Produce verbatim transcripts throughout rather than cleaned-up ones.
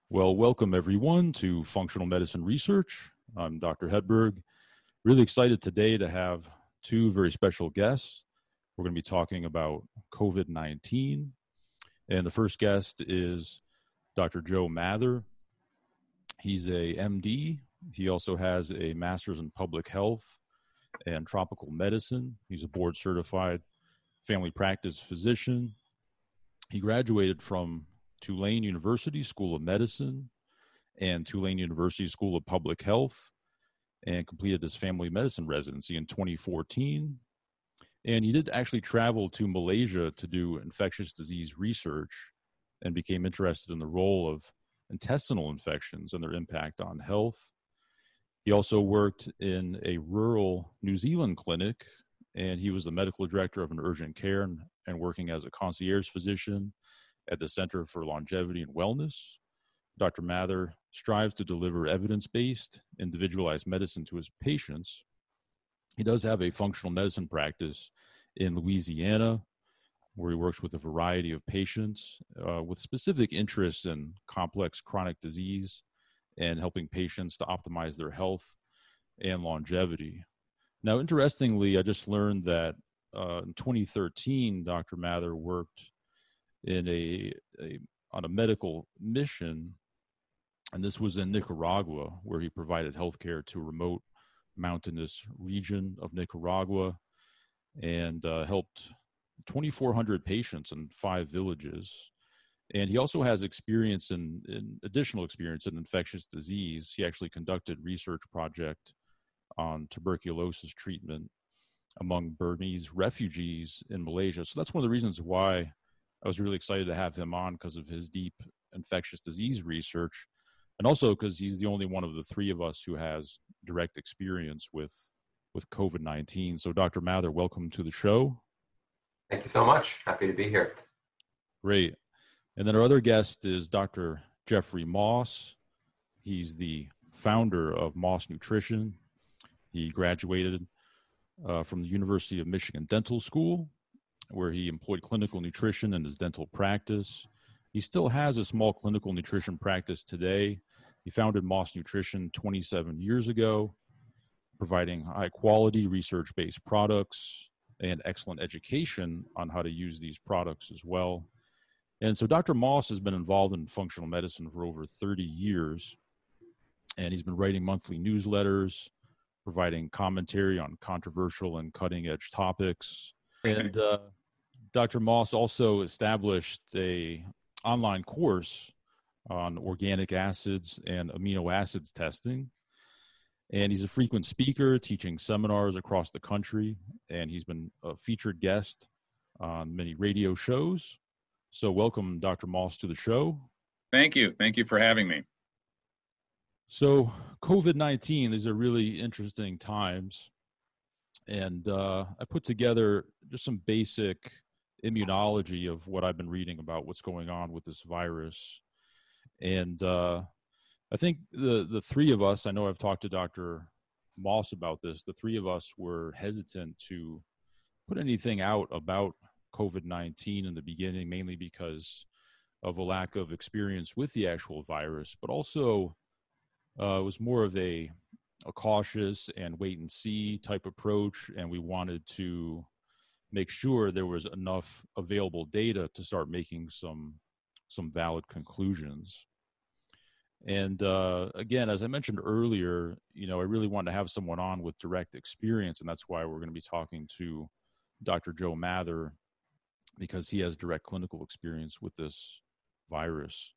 Well, welcome everyone to Functional Medicine Research. I'm Doctor Hedberg. Really excited today to have two very special guests. We're going to be talking about COVID nineteen. And the first guest is Doctor Joe Mather. He's a M D. He also has a master's in public health and tropical medicine. He's a board certified family practice physician. He graduated from Tulane University School of Medicine and Tulane University School of Public Health, and completed his family medicine residency in twenty fourteen. And he did actually travel to Malaysia to do infectious disease research and became interested in the role of intestinal infections and their impact on health. He also worked in a rural New Zealand clinic, and he was the medical director of an urgent care and, and working as a concierge physician at the Center for Longevity and Wellness. Doctor Mather strives to deliver evidence-based, individualized medicine to his patients. He does have a functional medicine practice in Louisiana, where he works with a variety of patients uh, with specific interests in complex chronic disease and helping patients to optimize their health and longevity. Now, interestingly, I just learned that uh, in twenty thirteen, Doctor Mather worked in a, a on a medical mission, and this was in Nicaragua, where he provided healthcare to a remote mountainous region of Nicaragua and uh, helped twenty-four hundred patients in five villages. And he also has experience in, in additional experience in infectious disease. He actually conducted research project on tuberculosis treatment among Burmese refugees in Malaysia. So that's one of the reasons why I was really excited to have him on, because of his deep infectious disease research, and also because he's the only one of the three of us who has direct experience with, with COVID nineteen. So Doctor Mather, welcome to the show. Thank you so much. Happy to be here. Great. And then our other guest is Doctor Jeffrey Moss. He's the founder of Moss Nutrition. He graduated uh, from the University of Michigan Dental School, where he employed clinical nutrition in his dental practice. He still has a small clinical nutrition practice today. He founded Moss Nutrition twenty-seven years ago, providing high-quality research-based products and excellent education on how to use these products as well. And so Doctor Moss has been involved in functional medicine for over thirty years, and he's been writing monthly newsletters, providing commentary on controversial and cutting-edge topics. And uh, Doctor Moss also established a online course on organic acids and amino acids testing. And he's a frequent speaker, teaching seminars across the country, and he's been a featured guest on many radio shows. So welcome, Doctor Moss, to the show. Thank you. Thank you for having me. So COVID nineteen, these are really interesting times. And uh, I put together just some basic immunology of what I've been reading about what's going on with this virus. And uh, I think the, the three of us, I know I've talked to Doctor Moss about this, the three of us were hesitant to put anything out about COVID nineteen in the beginning, mainly because of a lack of experience with the actual virus, but also uh, it was more of a a cautious and wait and see type approach, and we wanted to make sure there was enough available data to start making some some valid conclusions. And uh, again, as I mentioned earlier, you know, I really wanted to have someone on with direct experience, and that's why we're going to be talking to Doctor Joe Mather, because he has direct clinical experience with this virus.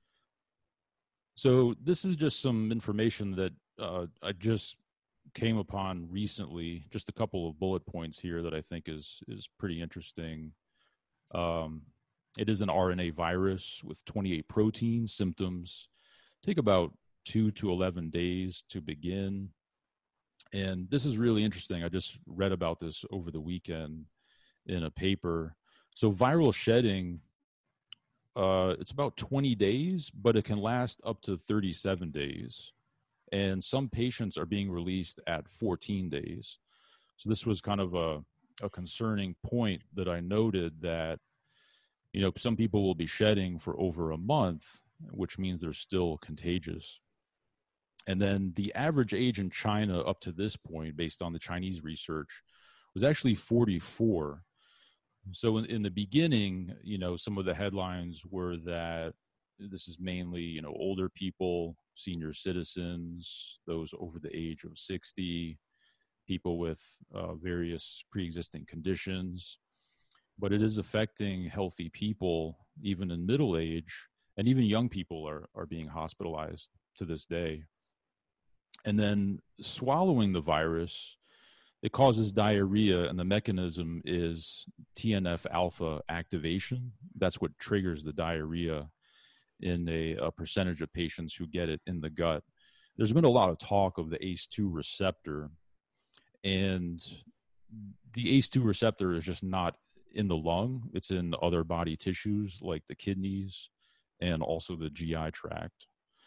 So this is just some information that uh, I just came upon recently, just a couple of bullet points here that I think is is pretty interesting. Um, it is an R N A virus with twenty-eight proteins. Symptoms take about two to eleven days to begin. And this is really interesting. I just read about this over the weekend in a paper. So viral shedding, uh, it's about twenty days, but it can last up to thirty-seven days. And some patients are being released at fourteen days. So this was kind of a, a concerning point that I noted, that, you know, some people will be shedding for over a month, which means they're still contagious. And then the average age in China up to this point, based on the Chinese research, was actually forty-four. So in, in the beginning, you know, some of the headlines were that this is mainly, you know, older people, senior citizens, those over the age of sixty, people with uh, various pre-existing conditions. But it is affecting healthy people, even in middle age, and even young people are, are being hospitalized to this day. And then swallowing the virus, it causes diarrhea, and the mechanism is T N F alpha activation. That's what triggers the diarrhea in a, a percentage of patients who get it in the gut. There's been a lot of talk of the A C E two receptor, and the A C E two receptor is just not in the lung. It's in other body tissues like the kidneys and also the G I tract.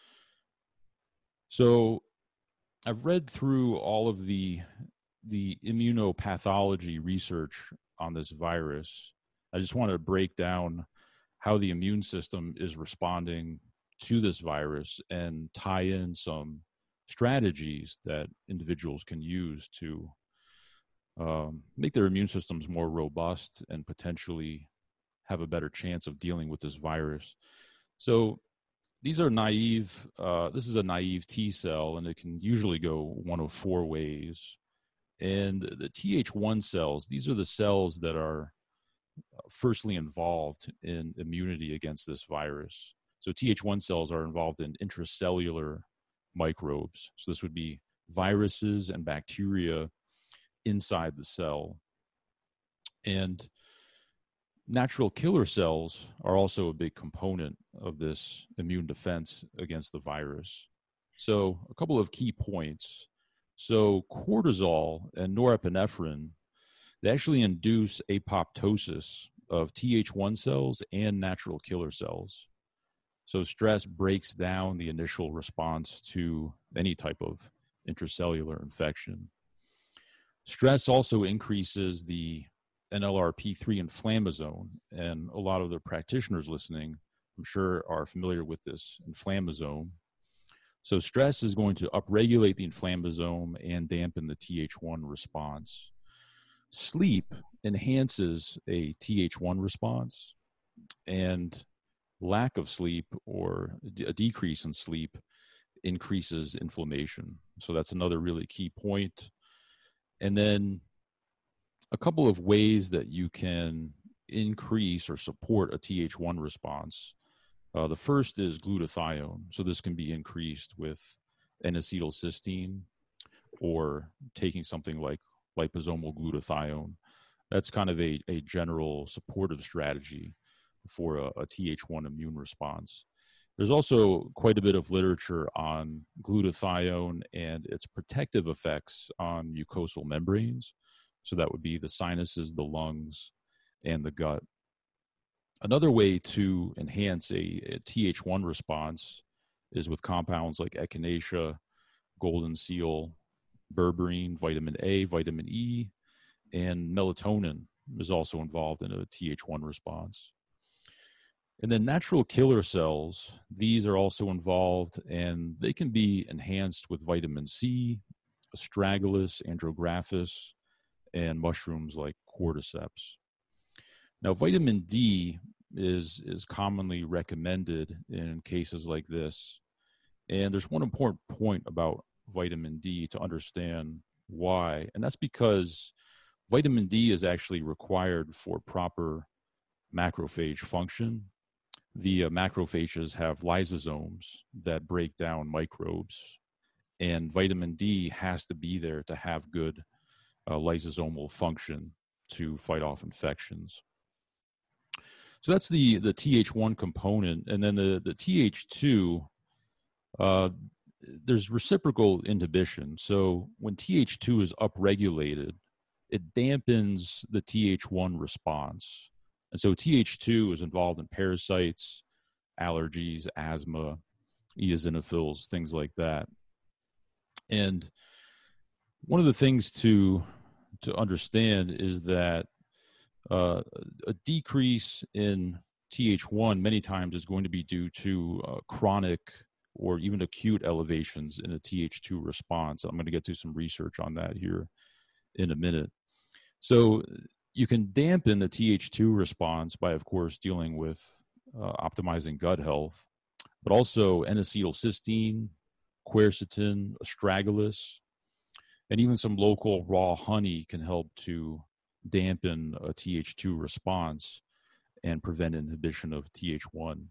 So I've read through all of the the immunopathology research on this virus. I just want to break down how the immune system is responding to this virus and tie in some strategies that individuals can use to um, make their immune systems more robust and potentially have a better chance of dealing with this virus. So these are naive, uh, this is a naive T cell, and it can usually go one of four ways. And the T H one cells, these are the cells that are firstly involved in immunity against this virus. So T H one cells are involved in intracellular microbes. So this would be viruses and bacteria inside the cell. And natural killer cells are also a big component of this immune defense against the virus. So a couple of key points. So cortisol and norepinephrine, they actually induce apoptosis of T H one cells and natural killer cells. So stress breaks down the initial response to any type of intracellular infection. Stress also increases the N L R P three inflammasome, and a lot of the practitioners listening, I'm sure, are familiar with this inflammasome. So stress is going to upregulate the inflammasome and dampen the T H one response. Sleep enhances a T H one response, and lack of sleep or a decrease in sleep increases inflammation. So that's another really key point. And then a couple of ways that you can increase or support a T H one response. Uh, the first is glutathione. So this can be increased with N-acetylcysteine or taking something like liposomal glutathione. That's kind of a, a general supportive strategy for a, a T H one immune response. There's also quite a bit of literature on glutathione and its protective effects on mucosal membranes. So that would be the sinuses, the lungs, and the gut. Another way to enhance a, a T H one response is with compounds like echinacea, golden seal, berberine, vitamin A, vitamin E, and melatonin is also involved in a T H one response. And then natural killer cells, these are also involved, and they can be enhanced with vitamin C, astragalus, andrographis, and mushrooms like cordyceps. Now, vitamin D is, is commonly recommended in cases like this. And there's one important point about vitamin D to understand why, and that's because vitamin D is actually required for proper macrophage function. The uh, macrophages have lysosomes that break down microbes, and vitamin D has to be there to have good uh, lysosomal function to fight off infections. So that's the, the T H one component. And then the, the T H two, uh, there's reciprocal inhibition. So when T H two is upregulated, it dampens the T H one response. And so T H two is involved in parasites, allergies, asthma, eosinophils, things like that. And one of the things to to understand is that uh, a decrease in T H one many times is going to be due to uh, chronic or even acute elevations in a T H two response. I'm going to get to some research on that here in a minute. So you can dampen the T H two response by, of course, dealing with uh, optimizing gut health, but also N-acetylcysteine, quercetin, astragalus, and even some local raw honey can help to dampen a T H two response and prevent inhibition of T H one.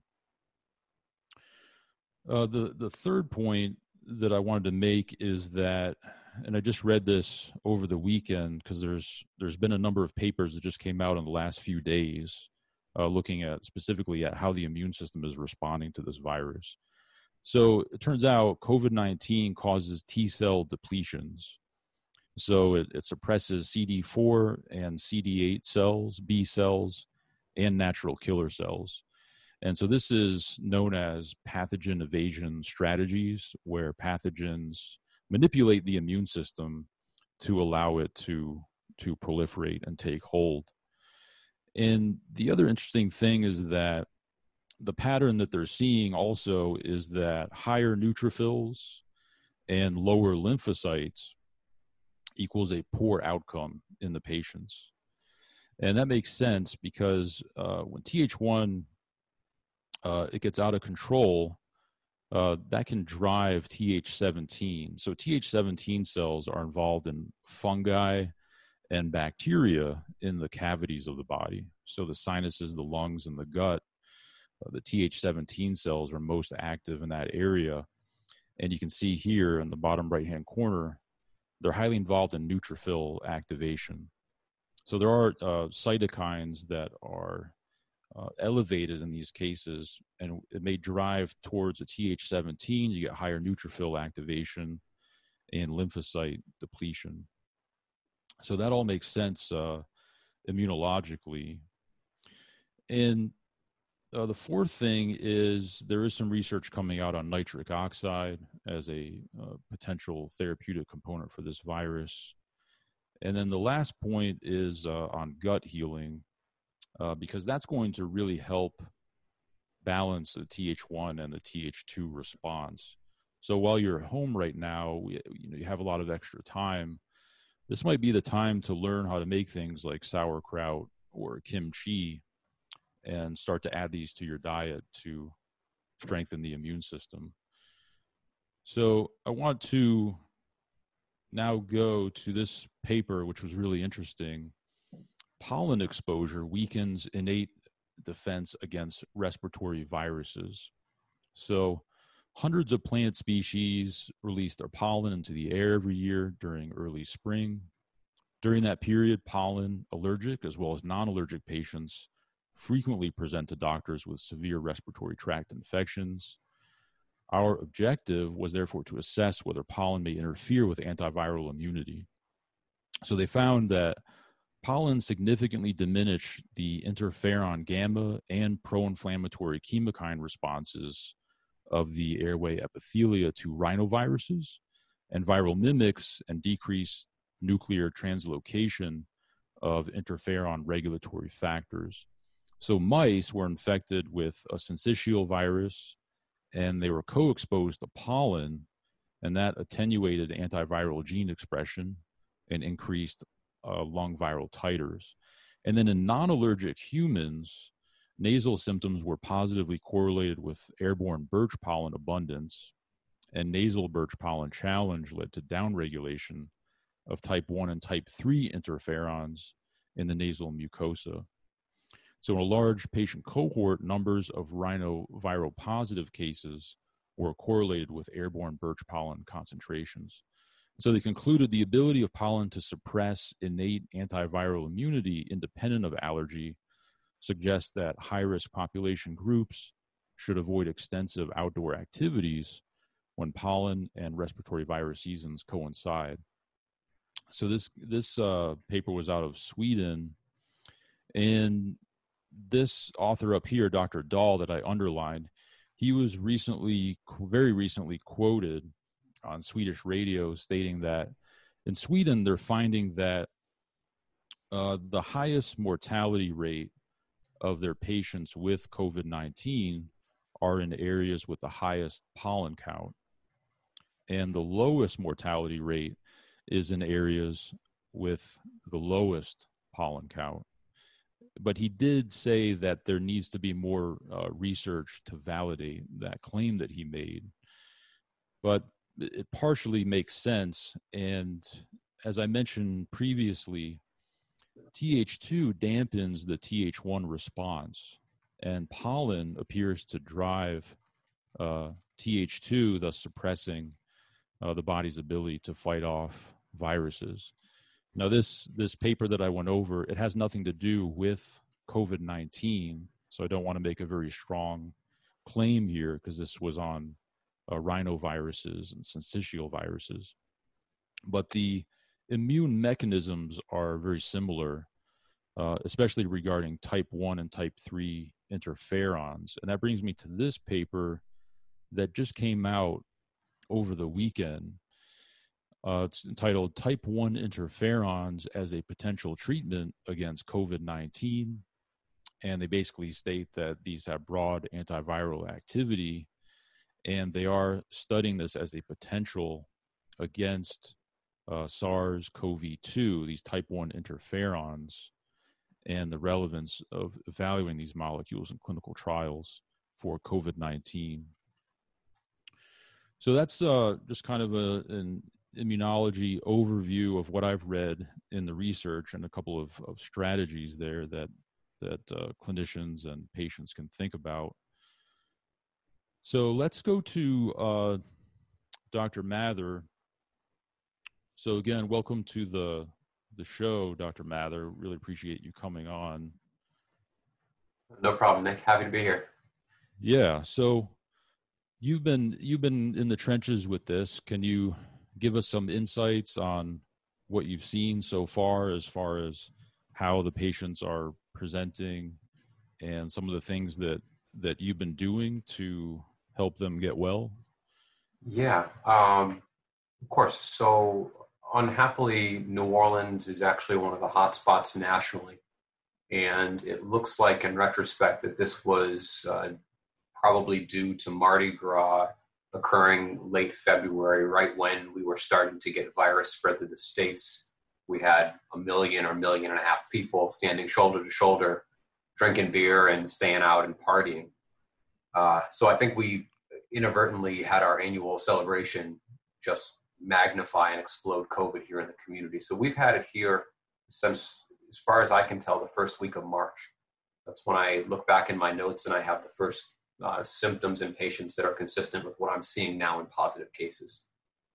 Uh, the, the third point that I wanted to make is that, and I just read this over the weekend because there's there's been a number of papers that just came out in the last few days uh, looking at specifically at how the immune system is responding to this virus. So it turns out COVID nineteen causes T cell depletions. So it, it suppresses C D four and C D eight cells, B cells, and natural killer cells. And so this is known as pathogen evasion strategies, where pathogens manipulate the immune system to allow it to, to proliferate and take hold. And the other interesting thing is that the pattern that they're seeing also is that higher neutrophils and lower lymphocytes equals a poor outcome in the patients. And that makes sense because uh, when T H one uh, it gets out of control, uh, that can drive T H seventeen. So T H seventeen cells are involved in fungi and bacteria in the cavities of the body. So the sinuses, the lungs, and the gut, uh, the T H seventeen cells are most active in that area. And you can see here in the bottom right-hand corner, they're highly involved in neutrophil activation. So there are uh, cytokines that are uh, elevated in these cases, and it may drive towards a T H seventeen. You get higher neutrophil activation and lymphocyte depletion. So that all makes sense uh, immunologically. And uh, the fourth thing is there is some research coming out on nitric oxide as a uh, potential therapeutic component for this virus. And then the last point is uh, on gut healing, uh, because that's going to really help balance the T H one and the T H two response. So while you're at home right now, we, you know, you have a lot of extra time. This might be the time to learn how to make things like sauerkraut or kimchi and start to add these to your diet to strengthen the immune system. So I want to now go to this paper, which was really interesting. Pollen exposure weakens innate defense against respiratory viruses. So hundreds of plant species release their pollen into the air every year during early spring. During that period, pollen allergic as well as non-allergic patients frequently present to doctors with severe respiratory tract infections. Our objective was therefore to assess whether pollen may interfere with antiviral immunity. So they found that pollen significantly diminished the interferon gamma and pro-inflammatory chemokine responses of the airway epithelia to rhinoviruses and viral mimics, and decreased nuclear translocation of interferon regulatory factors. So mice were infected with a syncytial virus, and they were co-exposed to pollen, and that attenuated antiviral gene expression and increased uh, lung viral titers. And then in non-allergic humans, nasal symptoms were positively correlated with airborne birch pollen abundance, and nasal birch pollen challenge led to downregulation of type one and type three interferons in the nasal mucosa. So in a large patient cohort, numbers of rhinoviral positive cases were correlated with airborne birch pollen concentrations. So they concluded the ability of pollen to suppress innate antiviral immunity independent of allergy suggests that high-risk population groups should avoid extensive outdoor activities when pollen and respiratory virus seasons coincide. So this, this uh, paper was out of Sweden, and this author up here, Doctor Dahl, that I underlined, he was recently, very recently quoted on Swedish radio stating that in Sweden, they're finding that uh, the highest mortality rate of their patients with COVID nineteen are in areas with the highest pollen count. And the lowest mortality rate is in areas with the lowest pollen count. But he did say that there needs to be more uh, research to validate that claim that he made. But it partially makes sense. And as I mentioned previously, T H two dampens the T H one response, and pollen appears to drive uh, T H two, thus suppressing uh, the body's ability to fight off viruses. Now, this this paper that I went over, it has nothing to do with COVID nineteen, so I don't want to make a very strong claim here because this was on uh, rhinoviruses and syncytial viruses. But the immune mechanisms are very similar, uh, especially regarding type one and type three interferons. And that brings me to this paper that just came out over the weekend. Uh, it's entitled Type one Interferons as a Potential Treatment Against COVID nineteen. And they basically state that these have broad antiviral activity, and they are studying this as a potential against uh, SARS-C o V two, these type one interferons, and the relevance of evaluating these molecules in clinical trials for COVID nineteen. So that's uh, just kind of a, an immunology overview of what I've read in the research and a couple of, of strategies there that that uh, clinicians and patients can think about. So let's go to uh, Doctor Mather. So again, welcome to the the show, Doctor Mather. Really appreciate you coming on. No problem, Nick. Happy to be here. Yeah. So you've been you've been in the trenches with this. Can you give us some insights on what you've seen so far, as far as how the patients are presenting and some of the things that that you've been doing to help them get well? Yeah, um, of course. So unhappily, New Orleans is actually one of the hot spots nationally. And it looks like in retrospect that this was uh, probably due to Mardi Gras occurring late February, right when we were starting to get virus spread through the states. We had a million or million and a half people standing shoulder to shoulder, drinking beer and staying out and partying. Uh, so I think we inadvertently had our annual celebration just magnify and explode COVID here in the community. So we've had it here since, as far as I can tell, the first week of March. That's when I look back in my notes and I have the first uh, symptoms in patients that are consistent with what I'm seeing now in positive cases.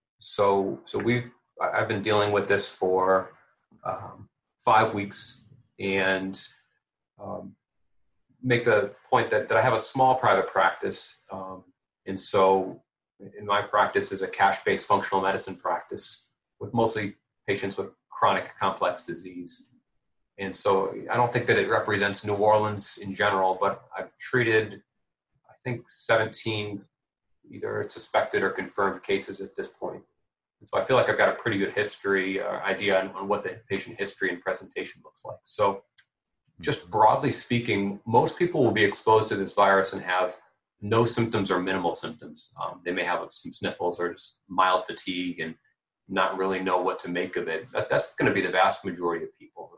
So, so we've I've been dealing with this for um, five weeks and um, make the point that, that I have a small private practice. Um, and so in my practice is a cash-based functional medicine practice with mostly patients with chronic complex disease. And so I don't think that it represents New Orleans in general, but I've treated, I think, seventeen either suspected or confirmed cases at this point. And so I feel like I've got a pretty good history, uh, idea on, on what the patient history and presentation looks like. So just broadly speaking, most people will be exposed to this virus and have no symptoms or minimal symptoms. Um, they may have some sniffles or just mild fatigue and not really know what to make of it. That, that's going to be the vast majority of people.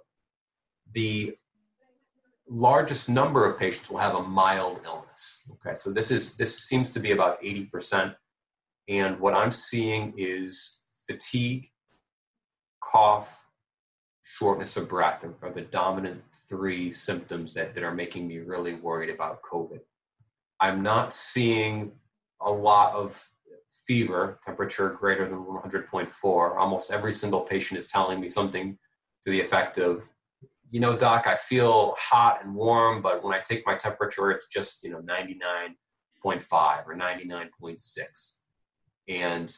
The largest number of patients will have a mild illness. Okay, so this is this seems to be about eighty percent. And what I'm seeing is fatigue, cough, shortness of breath are the dominant three symptoms that, that are making me really worried about COVID. I'm not seeing a lot of fever, temperature greater than one hundred point four. Almost every single patient is telling me something to the effect of, you know, doc, I feel hot and warm, but when I take my temperature, it's just, you know, ninety-nine point five or ninety-nine point six. And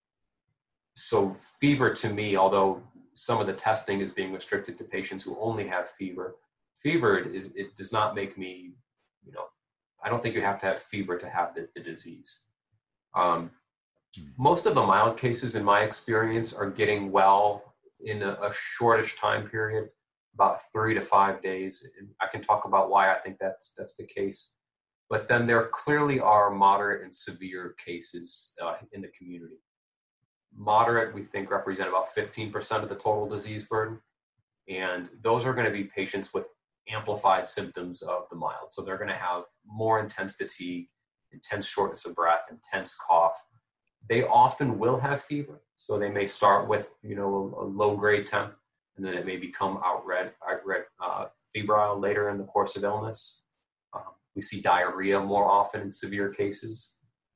so fever to me, although some of the testing is being restricted to patients who only have fever, fever is, it does not make me, you know, I don't think you have to have fever to have the, the disease. Um, most of the mild cases, in my experience, are getting well in a, a shortish time period. about three to five days. And I can talk about why I think that's, that's the case. But then there clearly are moderate and severe cases uh, in the community. Moderate, we think, represent about fifteen percent of the total disease burden. And those are going to be patients with amplified symptoms of the mild. So they're going to have more intense fatigue, intense shortness of breath, intense cough. They often will have fever. So they may start with, you know, a, a low grade temp, and then it may become outright, outright uh, febrile later in the course of illness. Um, we see diarrhea more often in severe cases.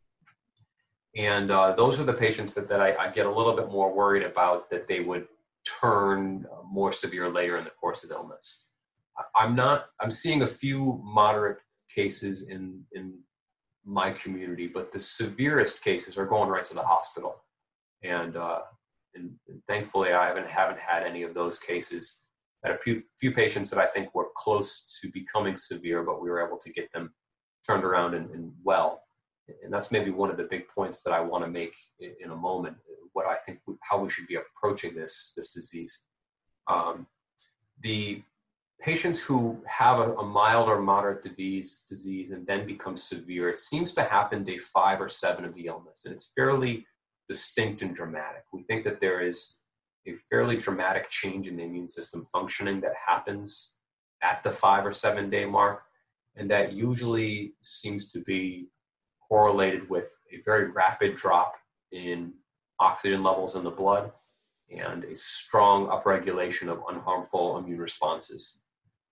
And uh, those are the patients that, that I, I get a little bit more worried about, that they would turn more severe later in the course of illness. I'm not, I'm seeing a few moderate cases in, in my community, but the severest cases are going right to the hospital. And, uh, and, and thankfully I haven't, haven't had any of those cases. I had a few, few patients that I think were close to becoming severe, but we were able to get them turned around and, and well. And that's maybe one of the big points that I want to make in, in a moment, what I think, how we should be approaching this, this disease. Um, the patients who have a, a mild or moderate disease, disease and then become severe, it seems to happen day five or seven of the illness. And it's fairly distinct and dramatic. We think that there is a fairly dramatic change in the immune system functioning that happens at the five or seven day mark. And that usually seems to be correlated with a very rapid drop in oxygen levels in the blood and a strong upregulation of unharmful immune responses.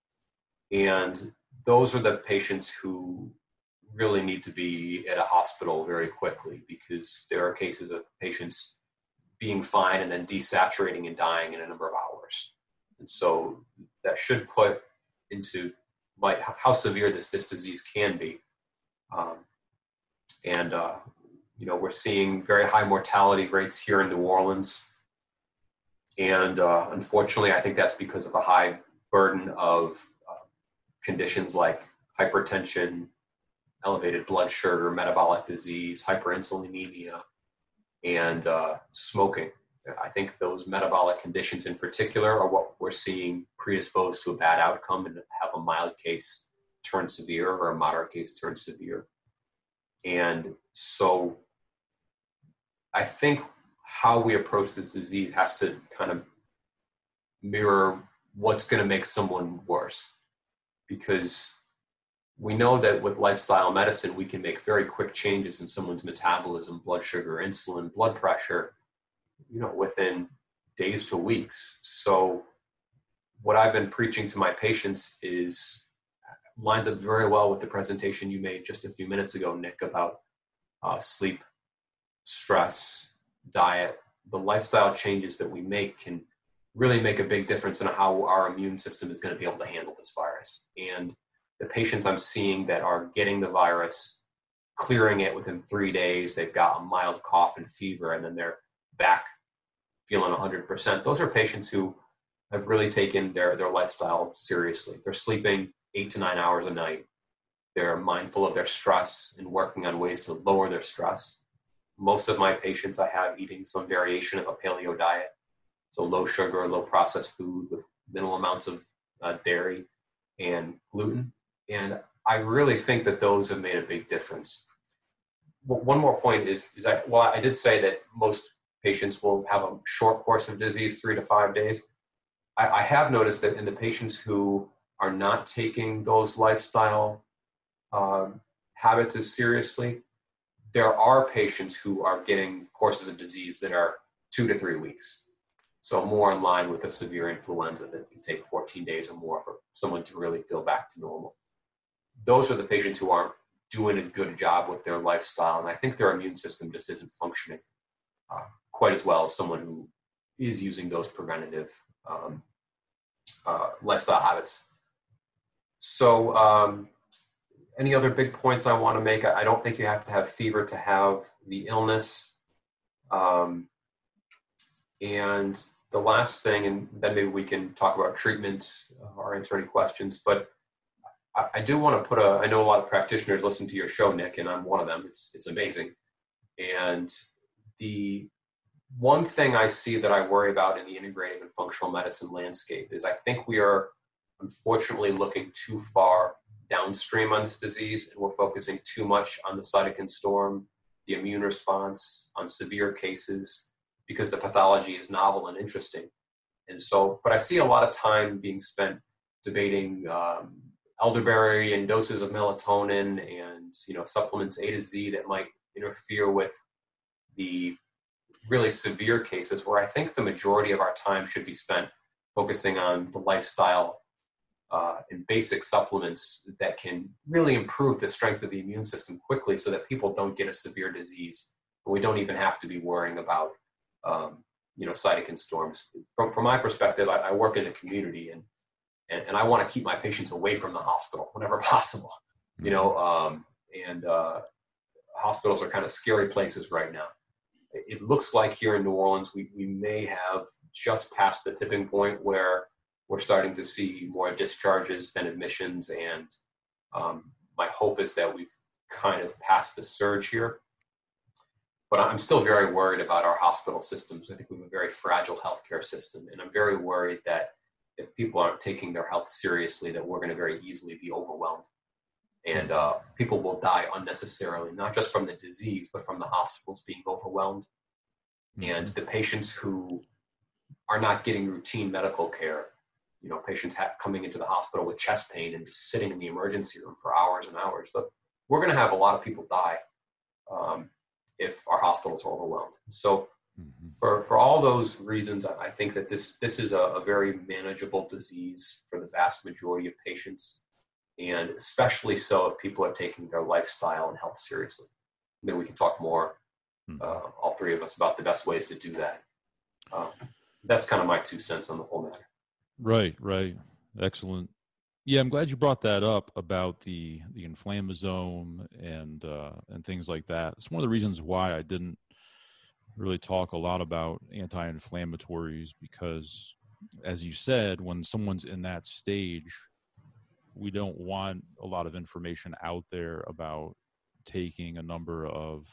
And those are the patients who really need to be at a hospital very quickly, because there are cases of patients being fine and then desaturating and dying in a number of hours. And so that should put into light how severe this, this disease can be. Um, and, uh, you know, we're seeing very high mortality rates here in New Orleans. And uh, unfortunately, I think that's because of a high burden of uh, conditions like hypertension, elevated blood sugar, metabolic disease, hyperinsulinemia, and uh, smoking. I think those metabolic conditions in particular are what we're seeing predisposed to a bad outcome and have a mild case turn severe or a moderate case turn severe. And so I think how we approach this disease has to kind of mirror what's going to make someone worse, because we know that with lifestyle medicine, we can make very quick changes in someone's metabolism, blood sugar, insulin, blood pressure, you know, within days to weeks. So what I've been preaching to my patients is lines up very well with the presentation you made just a few minutes ago, Nick, about uh, sleep, stress, diet. The lifestyle changes that we make can really make a big difference in how our immune system is going to be able to handle this virus. And the patients I'm seeing that are getting the virus, clearing it within three days, they've got a mild cough and fever, and then they're back feeling one hundred percent. Those are patients who have really taken their, their lifestyle seriously. They're sleeping eight to nine hours a night. They're mindful of their stress and working on ways to lower their stress. Most of my patients I have eating some variation of a paleo diet. So low sugar, low processed food with minimal amounts of uh, dairy and gluten. And I really think that those have made a big difference. Well, one more point is, is I, well, I did say that most patients will have a short course of disease, three to five days. I, I have noticed that in the patients who are not taking those lifestyle um, habits as seriously, there are patients who are getting courses of disease that are two to three weeks. So more in line with a severe influenza that can take fourteen days or more for someone to really feel back to normal. Those are the patients who aren't doing a good job with their lifestyle. And I think their immune system just isn't functioning uh, quite as well as someone who is using those preventative um, uh, lifestyle habits. So um, any other big points I want to make? I don't think you have to have fever to have the illness. Um, and the last thing, and then maybe we can talk about treatment or answer any questions, but I, I do want to put a, I know a lot of practitioners listen to your show, Nick, and I'm one of them. It's, it's amazing. And the one thing I see that I worry about in the integrative and functional medicine landscape is I think we are unfortunately looking too far downstream on this disease, and we're focusing too much on the cytokine storm, the immune response, on severe cases, because the pathology is novel and interesting. And so, but I see a lot of time being spent debating um, elderberry and doses of melatonin and, you know, supplements A to Z that might interfere with the really severe cases, where I think the majority of our time should be spent focusing on the lifestyle uh, and basic supplements that can really improve the strength of the immune system quickly so that people don't get a severe disease. And we don't even have to be worrying about, um, you know, cytokine storms. From, from my perspective, I, I work in a community, and, and, and I want to keep my patients away from the hospital whenever possible, you know, um, and uh, hospitals are kind of scary places right now. It looks like here in New Orleans, we, we may have just passed the tipping point where we're starting to see more discharges than admissions. And um, my hope is that we've kind of passed the surge here. But I'm still very worried about our hospital systems. I think we have a very fragile healthcare system. And I'm very worried that if people aren't taking their health seriously, that we're going to very easily be overwhelmed. And uh, people will die unnecessarily, not just from the disease, but from the hospitals being overwhelmed. Mm-hmm. And the patients who are not getting routine medical care, you know, patients ha- coming into the hospital with chest pain and just sitting in the emergency room for hours and hours. But we're going to have a lot of people die um, if our hospitals are overwhelmed. So mm-hmm. for, for all those reasons, I think that this, this is a, a very manageable disease for the vast majority of patients. And especially so if people are taking their lifestyle and health seriously. Maybe we can talk more, uh, all three of us, about the best ways to do that. Um, that's kind of my two cents on the whole matter. Right, right. Excellent. Yeah, I'm glad you brought that up about the the inflammasome and uh, and things like that. It's one of the reasons why I didn't really talk a lot about anti-inflammatories, because, as you said, when someone's in that stage, we don't want a lot of information out there about taking a number of,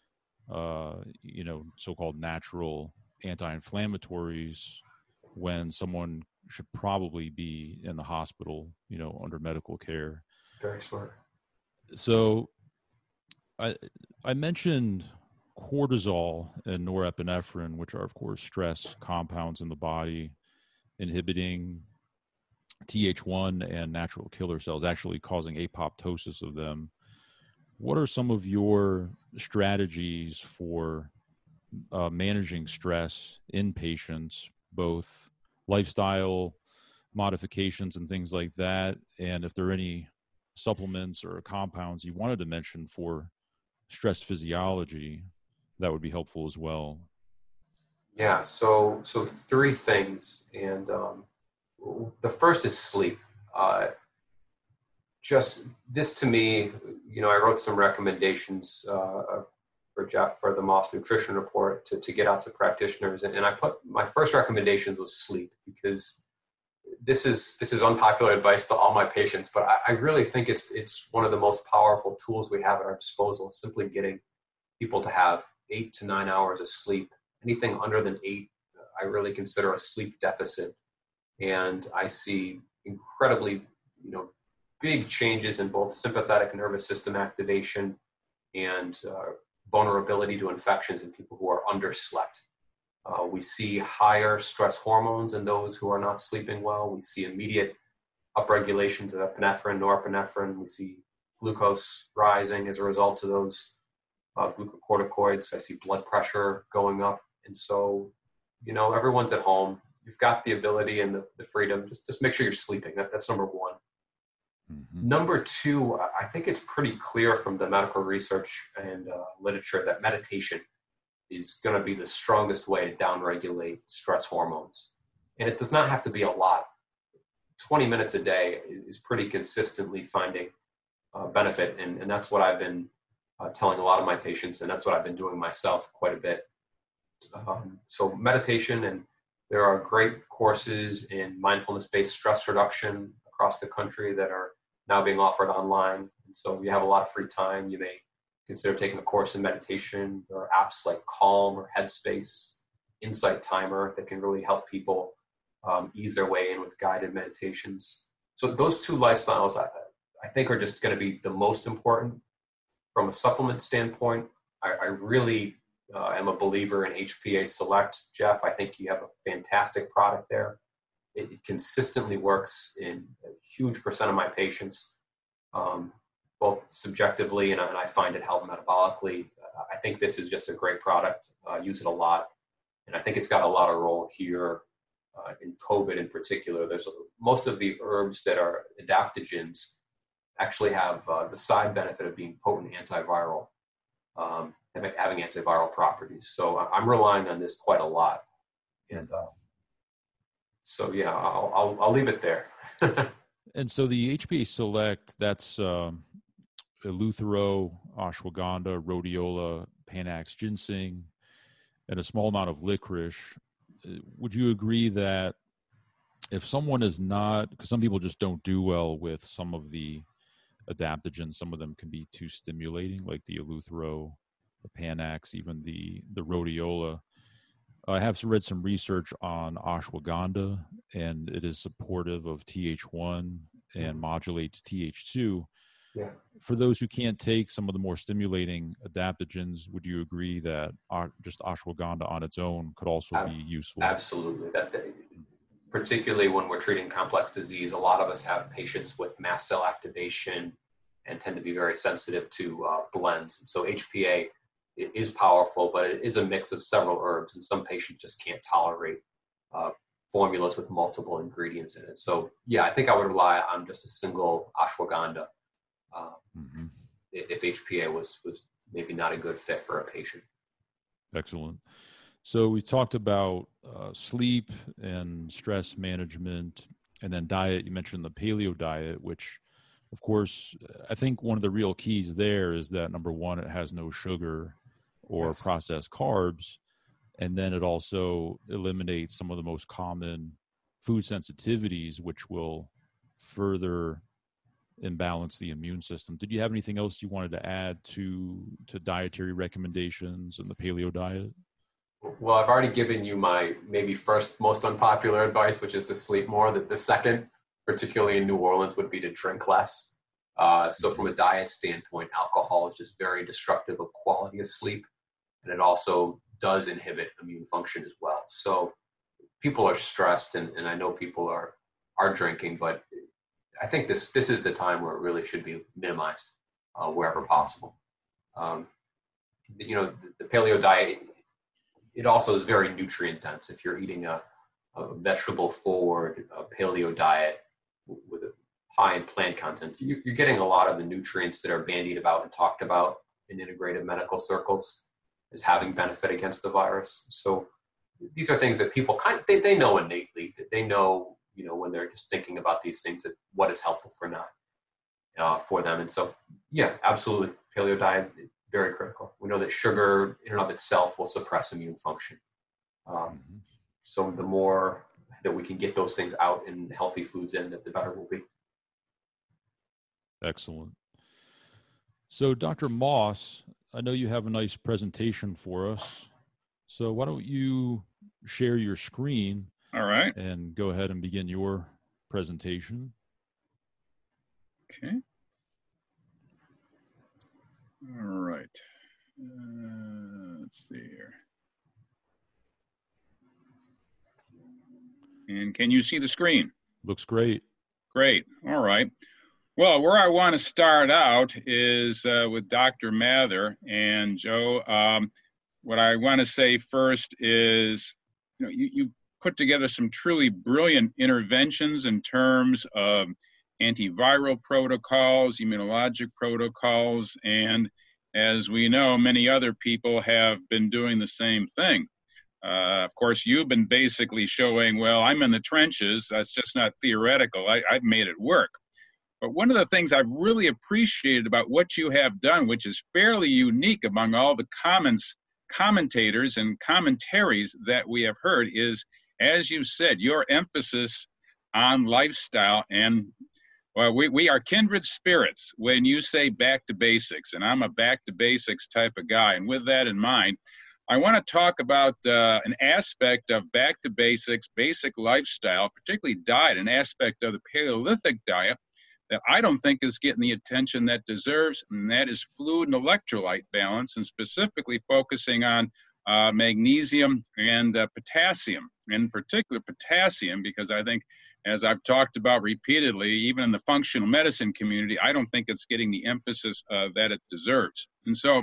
uh, you know, so-called natural anti-inflammatories when someone should probably be in the hospital, you know, under medical care. Very smart. So I, I mentioned cortisol and norepinephrine, which are, of course, stress compounds in the body, inhibiting T H one and natural killer cells, actually causing apoptosis of them. What are some of your strategies for uh, managing stress in patients, both lifestyle modifications and things like that? And if there are any supplements or compounds you wanted to mention for stress physiology, that would be helpful as well. Yeah, so so three things. And um, the first is sleep. Uh, just this to me, you know, I wrote some recommendations uh, for Jeff for the Moss Nutrition Report to, to get out to practitioners. And, and I put, my first recommendation was sleep, because this is this is unpopular advice to all my patients, but I, I really think it's it's one of the most powerful tools we have at our disposal, simply getting people to have eight to nine hours of sleep. Anything under than eight, I really consider a sleep deficit. And I see incredibly, you know, big changes in both sympathetic nervous system activation and uh, vulnerability to infections in people who are underslept. Uh, we see higher stress hormones in those who are not sleeping well. We see immediate upregulations of epinephrine, norepinephrine. We see glucose rising as a result of those uh, glucocorticoids. I see blood pressure going up. And so, you know, everyone's at home. You've got the ability and the, the freedom. Just, just make sure you're sleeping. That, that's number one. Mm-hmm. Number two, I think it's pretty clear from the medical research and uh, literature that meditation is going to be the strongest way to downregulate stress hormones. And it does not have to be a lot. twenty minutes a day is pretty consistently finding uh, benefit. And, and that's what I've been uh, telling a lot of my patients, and that's what I've been doing myself quite a bit. Um, so meditation, and there are great courses in mindfulness-based stress reduction across the country that are now being offered online. And so if you have a lot of free time, you may consider taking a course in meditation. There are apps like Calm or Headspace insight timer that can really help people um, ease their way in with guided meditations. So those two lifestyles, I, I think, are just going to be the most important. From a supplement standpoint, I, I really uh, am a believer in H P A Select, Jeff. I think you have a fantastic product there. It, it consistently works in a huge percent of my patients, um, both subjectively and, and I find it help metabolically. Uh, I think this is just a great product. I uh, use it a lot, and I think it's got a lot of role here uh, in COVID in particular. There's most of the herbs that are adaptogens actually have uh, the side benefit of being potent antiviral, um, and having antiviral properties. So I'm relying on this quite a lot. And uh, so, yeah, I'll, I'll, I'll leave it there. And so the H P A Select, that's um, Eleuthero, ashwagandha, rhodiola, Panax ginseng, and a small amount of licorice. Would you agree that if someone is not, because some people just don't do well with some of the adaptogens, some of them can be too stimulating, like the Eleuthero, the Panax, even the, the rhodiola. I have read some research on ashwagandha, and it is supportive of T H one and modulates T H two. Yeah. For those who can't take some of the more stimulating adaptogens, would you agree that uh, just ashwagandha on its own could also Ab- be useful? Absolutely. That, that, particularly when we're treating complex disease, a lot of us have patients with mast cell activation and tend to be very sensitive to uh, blends. And so H P A it is powerful, but it is a mix of several herbs, and some patients just can't tolerate uh, formulas with multiple ingredients in it. So, yeah, I think I would rely on just a single ashwagandha uh, mm-hmm. if H P A was was maybe not a good fit for a patient. Excellent. So we talked about uh, sleep and stress management, and then diet. You mentioned the paleo diet, which, of course, I think one of the real keys there is that, number one, it has no sugar or yes. processed carbs, and then it also eliminates some of the most common food sensitivities, which will further imbalance the immune system. Did you have anything else you wanted to add to to dietary recommendations and the paleo diet? Well, I've already given you my maybe first most unpopular advice, which is to sleep more. The, the second, particularly in New Orleans, would be to drink less. Uh, so from a diet standpoint, alcohol is just very destructive of quality of sleep, and it also does inhibit immune function as well. So people are stressed, and, and I know people are are drinking, but I think this this is the time where it really should be minimized uh, wherever possible. Um, you know, the, the paleo diet, it also is very nutrient dense. If you're eating a, a vegetable forward a paleo diet with a high in plant content, you, you're getting a lot of the nutrients that are bandied about and talked about in integrative medical circles as having benefit against the virus. So these are things that people kind of, they, they know innately, that they know, you know, when they're just thinking about these things, that what is helpful for not uh, for them. And so, yeah, absolutely. Paleo diet, very critical. We know that sugar in and of itself will suppress immune function. Um, mm-hmm. So the more that we can get those things out and healthy foods in, the better we'll be. Excellent. So Doctor Moss, I know you have a nice presentation for us. So why don't you share your screen? All right. And go ahead and begin your presentation. Okay. All right. Uh, let's see here. And can you see the screen? Looks great. Great. All right. Well, where I want to start out is uh, with Doctor Mather. And Joe, um, what I want to say first is, you know, you, you put together some truly brilliant interventions in terms of antiviral protocols, immunologic protocols, and as we know, many other people have been doing the same thing. Uh, of course, you've been basically showing, well, I'm in the trenches. That's just not theoretical. I, I've made it work. But one of the things I've really appreciated about what you have done, which is fairly unique among all the comments, commentators and commentaries that we have heard, is, as you said, your emphasis on lifestyle. And well, we, we are kindred spirits when you say back to basics, and I'm a back to basics type of guy. And with that in mind, I want to talk about uh, an aspect of back to basics, basic lifestyle, particularly diet, an aspect of the Paleolithic diet that I don't think is getting the attention that deserves, and that is fluid and electrolyte balance, and specifically focusing on uh, magnesium and uh, potassium, in particular potassium, because I think, as I've talked about repeatedly, even in the functional medicine community, I don't think it's getting the emphasis uh, that it deserves. And so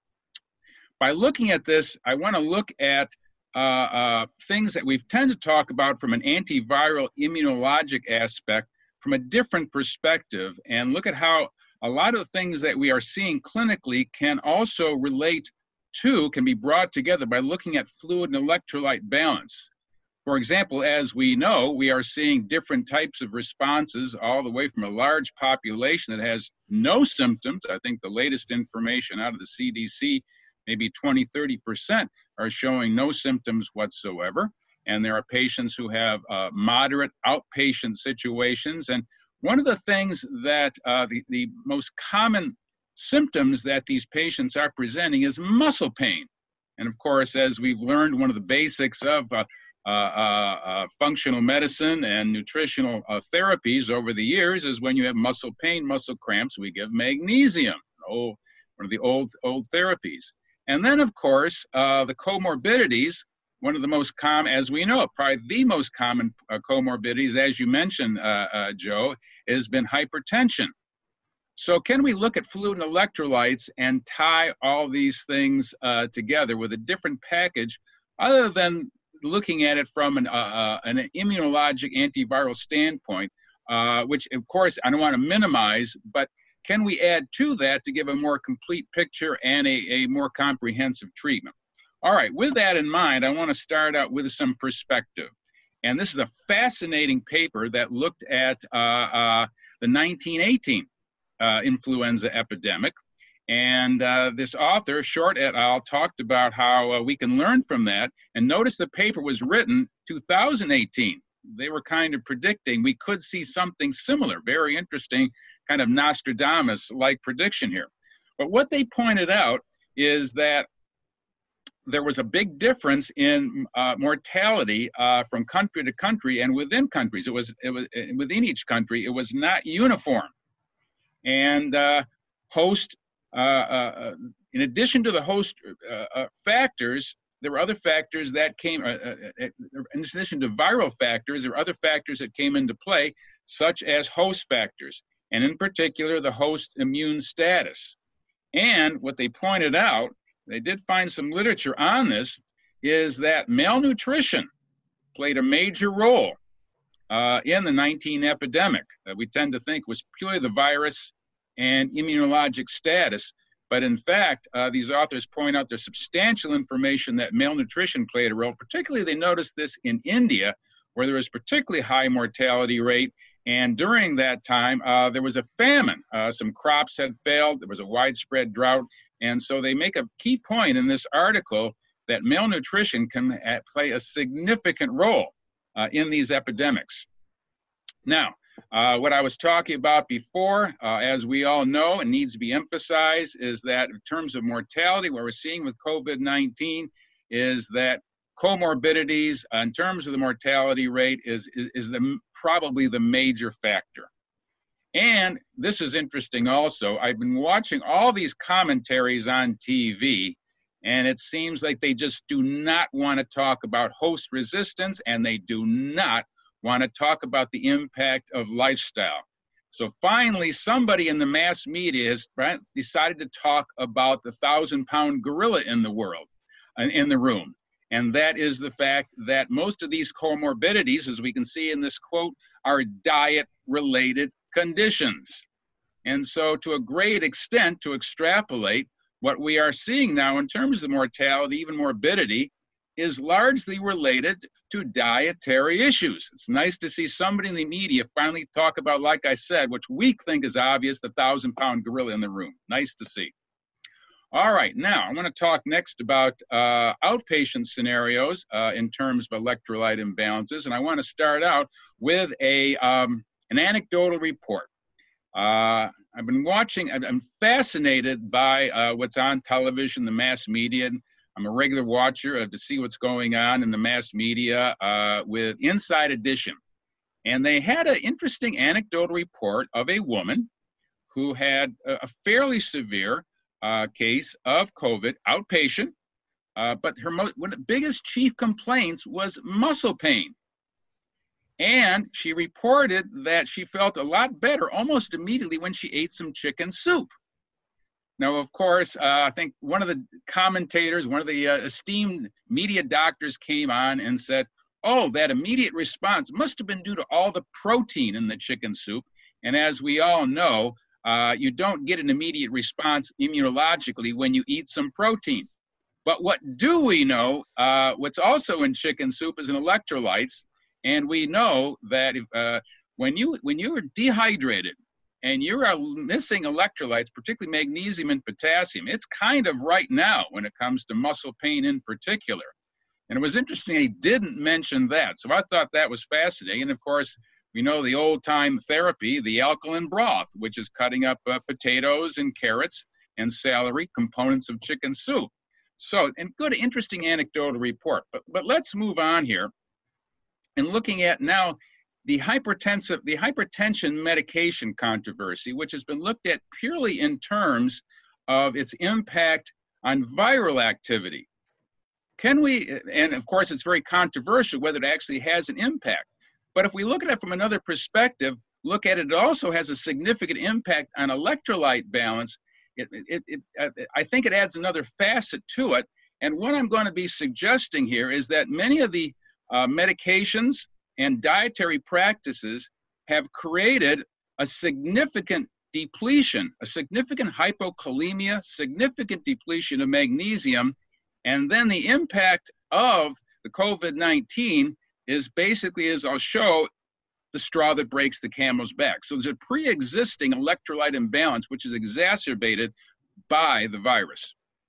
by looking at this, I want to look at uh, uh, things that we've tend to talk about from an antiviral immunologic aspect from a different perspective, and look at how a lot of the things that we are seeing clinically can also relate to, can be brought together by looking at fluid and electrolyte balance. For example, as we know, we are seeing different types of responses all the way from a large population that has no symptoms. I think the latest information out of the C D C, maybe twenty, thirty percent are showing no symptoms whatsoever. And there are patients who have uh, moderate outpatient situations. And one of the things that uh, the, the most common symptoms that these patients are presenting is muscle pain. And of course, as we've learned, one of the basics of uh, uh, uh, uh, functional medicine and nutritional uh, therapies over the years is when you have muscle pain, muscle cramps, we give magnesium, old, one of the old, old therapies. And then, of course, uh, the comorbidities. One of the most common, as we know, probably the most common uh, comorbidities, as you mentioned, uh, uh, Joe, has been hypertension. So can we look at fluid and electrolytes and tie all these things uh, together with a different package, other than looking at it from an, uh, uh, an immunologic antiviral standpoint, uh, which, of course, I don't want to minimize, but can we add to that to give a more complete picture and a, a more comprehensive treatment? All right, with that in mind, I want to start out with some perspective. And this is a fascinating paper that looked at uh, uh, the nineteen eighteen uh, influenza epidemic. And uh, this author, Short et al., talked about how uh, we can learn from that. And notice the paper was written two thousand eighteen. They were kind of predicting we could see something similar. Very interesting, kind of Nostradamus-like prediction here. But what they pointed out is that there was a big difference in uh, mortality uh, from country to country and within countries. It was, it was within each country, it was not uniform. And uh, host, uh, uh, in addition to the host uh, uh, factors, there were other factors that came, uh, uh, in addition to viral factors, there were other factors that came into play, such as host factors, and in particular, the host immune status. And what they pointed out, they did find some literature on this, is that malnutrition played a major role uh, in the nineteen epidemic that we tend to think was purely the virus and immunologic status. But in fact, uh, these authors point out there's substantial information that malnutrition played a role. Particularly, they noticed this in India, where there was particularly high mortality rate. And during that time, uh, there was a famine. Uh, some crops had failed. There was a widespread drought. And so they make a key point in this article that malnutrition can play a significant role uh, in these epidemics. Now, uh, what I was talking about before, uh, as we all know, and needs to be emphasized, is that in terms of mortality, what we're seeing with COVID nineteen is that comorbidities, uh, in terms of the mortality rate, is, is, is the, probably the major factor. And this is interesting also. I've been watching all these commentaries on T V, and it seems like they just do not want to talk about host resistance, and they do not want to talk about the impact of lifestyle. So finally, somebody in the mass media has decided to talk about the thousand-pound gorilla in the world, in the room. And that is the fact that most of these comorbidities, as we can see in this quote, are diet-related conditions. And so to a great extent, to extrapolate, what we are seeing now in terms of mortality, even morbidity, is largely related to dietary issues. It's nice to see somebody in the media finally talk about, like I said, which we think is obvious, the thousand-pound gorilla in the room. Nice to see. All right, now I want to talk next about uh, outpatient scenarios uh, in terms of electrolyte imbalances, and I want to start out with a um, an anecdotal report. Uh, I've been watching, I'm fascinated by uh, what's on television, the mass media. I'm a regular watcher uh, to see what's going on in the mass media uh, with Inside Edition. And they had an interesting anecdotal report of a woman who had a, a fairly severe uh, case of COVID, outpatient, uh, but her mo- one of the biggest chief complaints was muscle pain. And she reported that she felt a lot better almost immediately when she ate some chicken soup. Now, of course, uh, I think one of the commentators, one of the uh, esteemed media doctors came on and said, oh, that immediate response must have been due to all the protein in the chicken soup. And as we all know, uh, you don't get an immediate response immunologically when you eat some protein. But what do we know? Uh, what's also in chicken soup is an electrolytes. And we know that if, uh, when you when you are dehydrated and you are missing electrolytes, particularly magnesium and potassium, it's kind of right now when it comes to muscle pain in particular. And it was interesting he didn't mention that. So I thought that was fascinating. And of course, we know the old time therapy, the alkaline broth, which is cutting up uh, potatoes and carrots and celery, components of chicken soup. So, and good, interesting anecdotal report. But but let's move on here. And looking at now the hypertensive, the hypertension medication controversy, which has been looked at purely in terms of its impact on viral activity. Can we, and of course it's very controversial whether it actually has an impact, but if we look at it from another perspective, look at it, it also has a significant impact on electrolyte balance. It, it, it, I think it adds another facet to it. And what I'm going to be suggesting here is that many of the Uh, medications and dietary practices have created a significant depletion, a significant hypokalemia, significant depletion of magnesium, and then the impact of the COVID nineteen is basically, as I'll show, the straw that breaks the camel's back. So there's a pre-existing electrolyte imbalance which is exacerbated by the virus.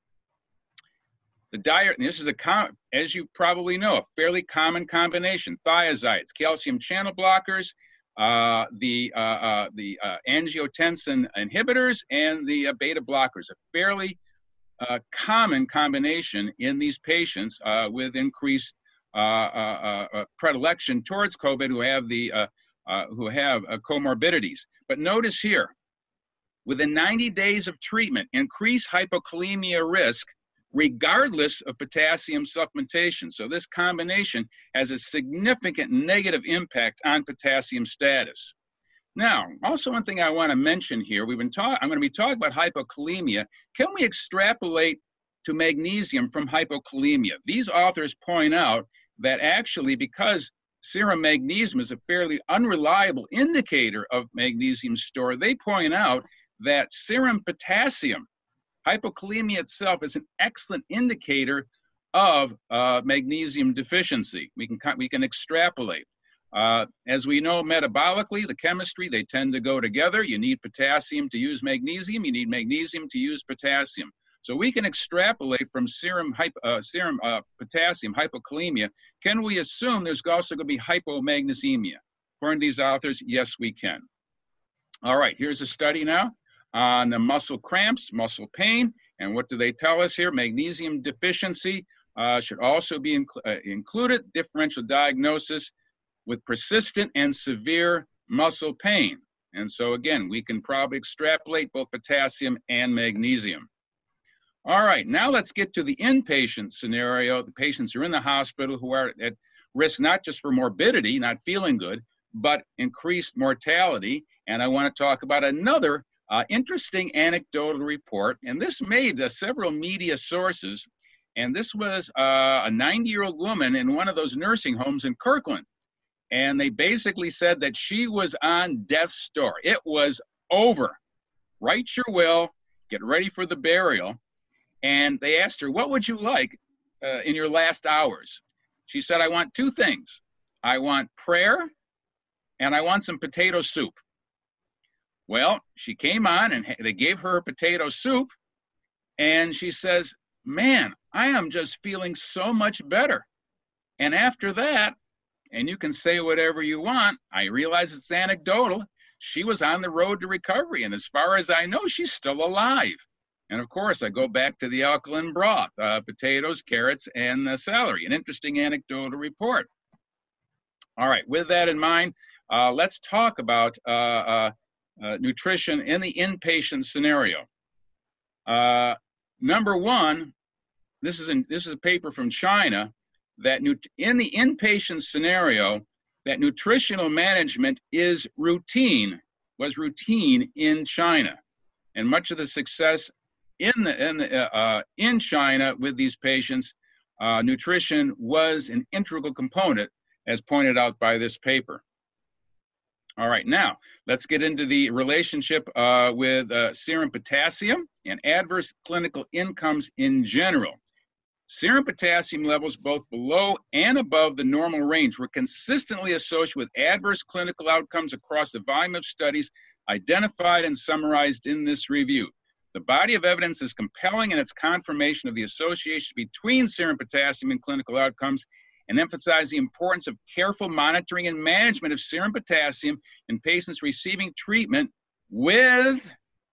The diet, and this is a, as you probably know, a fairly common combination: thiazides, calcium channel blockers, uh, the uh, uh, the uh, angiotensin inhibitors, and the uh, beta blockers. A fairly uh, common combination in these patients uh, with increased uh, uh, uh, predilection towards COVID, who have the uh, uh, who have uh, comorbidities. But notice here, within ninety days of treatment, increased hypokalemia risk, regardless of potassium supplementation. So this combination has a significant negative impact on potassium status. Now, also one thing I want to mention here, we've been talking, I'm going to be talking about hypokalemia. Can we extrapolate to magnesium from hypokalemia? These authors point out that actually, because serum magnesium is a fairly unreliable indicator of magnesium store, they point out that serum potassium, hypokalemia itself, is an excellent indicator of uh, magnesium deficiency. We can we can extrapolate. Uh, as we know, metabolically, the chemistry, they tend to go together. You need potassium to use magnesium. You need magnesium to use potassium. So we can extrapolate from serum hypo, uh, serum uh, potassium hypokalemia. Can we assume there's also going to be hypomagnesemia? According to these authors, yes, we can. All right, here's a study now on the muscle cramps, muscle pain, and what do they tell us here? Magnesium deficiency uh, should also be inc uh, included, differential diagnosis with persistent and severe muscle pain. And so again, we can probably extrapolate both potassium and magnesium. All right, now let's get to the inpatient scenario, the patients who are in the hospital who are at risk not just for morbidity, not feeling good, but increased mortality. And I want to talk about another Uh, interesting anecdotal report, and this made uh, several media sources, and this was uh, a ninety-year-old woman in one of those nursing homes in Kirkland, and they basically said that she was on death's door. It was over. Write your will, get ready for the burial, and they asked her, what would you like uh, in your last hours? She said, I want two things. I want prayer, and I want some potato soup. Well, she came on and they gave her potato soup, and she says, man, I am just feeling so much better. And after that, and you can say whatever you want, I realize it's anecdotal, she was on the road to recovery, and as far as I know, she's still alive. And of course, I go back to the alkaline broth, uh, potatoes, carrots, and uh, celery. An interesting anecdotal report. All right, with that in mind, uh, let's talk about uh, uh, uh, nutrition in the inpatient scenario. Uh, number one, this is, in, this is a paper from China, that in the inpatient scenario, that nutritional management is routine, was routine in China. And much of the success in, the, in, the, uh, in China with these patients, uh, nutrition was an integral component, as pointed out by this paper. All right, now let's get into the relationship uh, with uh, serum potassium and adverse clinical outcomes in general. Serum potassium levels both below and above the normal range were consistently associated with adverse clinical outcomes across the volume of studies identified and summarized in this review. The body of evidence is compelling in its confirmation of the association between serum potassium and clinical outcomes, and emphasize the importance of careful monitoring and management of serum potassium in patients receiving treatment with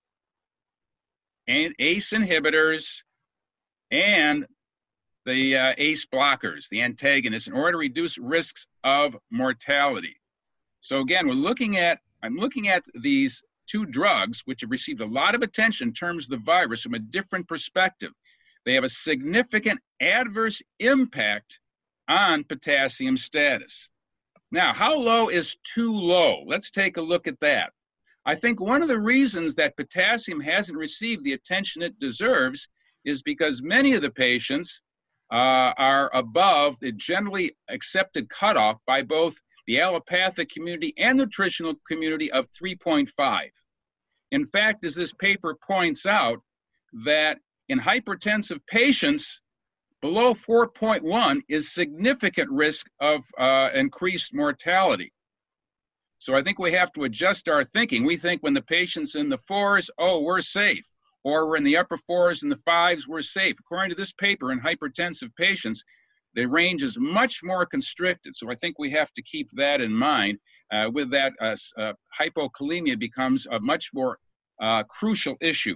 A C E inhibitors and the uh, A C E blockers, the antagonists, in order to reduce risks of mortality. So again, we're looking at, I'm looking at these two drugs, which have received a lot of attention in terms of the virus from a different perspective. They have a significant adverse impact on potassium status. Now, how low is too low? Let's take a look at that. I think one of the reasons that potassium hasn't received the attention it deserves is because many of the patients uh, are above the generally accepted cutoff by both the allopathic community and nutritional community of three point five. In fact, as this paper points out, that in hypertensive patients, below four point one is significant risk of uh, increased mortality. So I think we have to adjust our thinking. We think when the patient's in the fours, oh, we're safe. Or we're in the upper fours and the fives, we're safe. According to this paper, in hypertensive patients, the range is much more constricted. So I think we have to keep that in mind. Uh, with that, uh, uh, hypokalemia becomes a much more uh, crucial issue.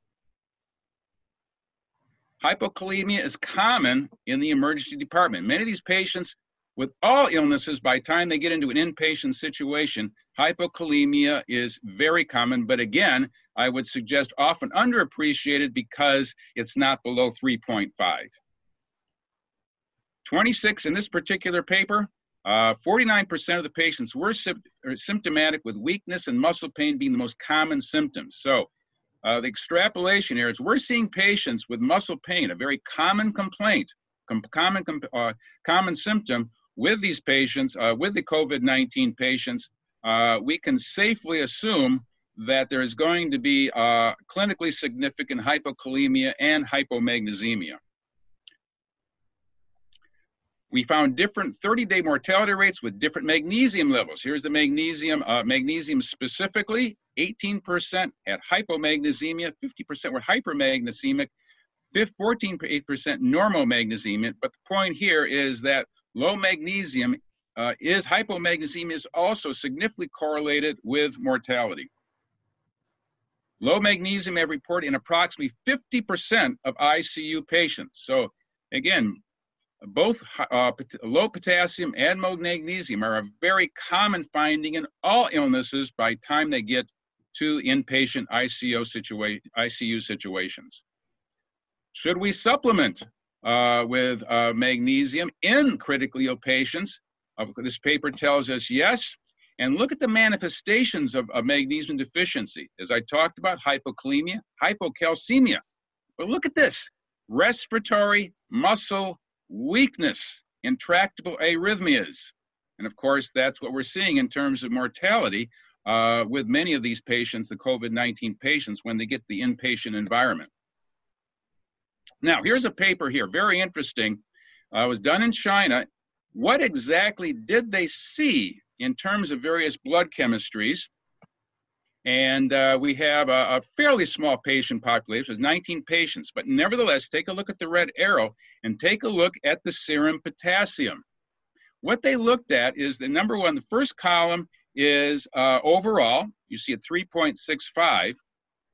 Hypokalemia is common in the emergency department. Many of these patients with all illnesses, by the time they get into an inpatient situation, hypokalemia is very common, but again, I would suggest often underappreciated because it's not below three point five. twenty-six in this particular paper, uh, forty-nine percent of the patients were symptomatic, with weakness and muscle pain being the most common symptoms. So Uh, the extrapolation here is we're seeing patients with muscle pain, a very common complaint, com common, com uh, common symptom with these patients, uh, with the COVID nineteen patients. Uh, we can safely assume that there is going to be uh, clinically significant hypokalemia and hypomagnesemia. We found different thirty-day mortality rates with different magnesium levels. Here's the magnesium, uh, magnesium specifically, eighteen percent at hypomagnesemia, fifty percent were hypermagnesemic, fourteen percent normomagnesemia. But the point here is that low magnesium uh, is, hypomagnesemia is also significantly correlated with mortality. Low magnesium have reported in approximately fifty percent of I C U patients. So again, both uh, low potassium and low magnesium are a very common finding in all illnesses by the time they get to inpatient I C U, situa I C U situations. Should we supplement uh, with uh, magnesium in critically ill patients? Uh, this paper tells us yes. And look at the manifestations of, of magnesium deficiency. As I talked about, hypokalemia, hypocalcemia. But look at this, respiratory, muscle, weakness, intractable arrhythmias. And of course, that's what we're seeing in terms of mortality uh, with many of these patients, the COVID nineteen patients, when they get the inpatient environment. Now, here's a paper here, very interesting. Uh, it was done in China. What exactly did they see in terms of various blood chemistries? And uh, we have a, a fairly small patient population, it's nineteen patients, but nevertheless, take a look at the red arrow and take a look at the serum potassium. What they looked at is the number one, the first column is uh, overall, you see at three point six five.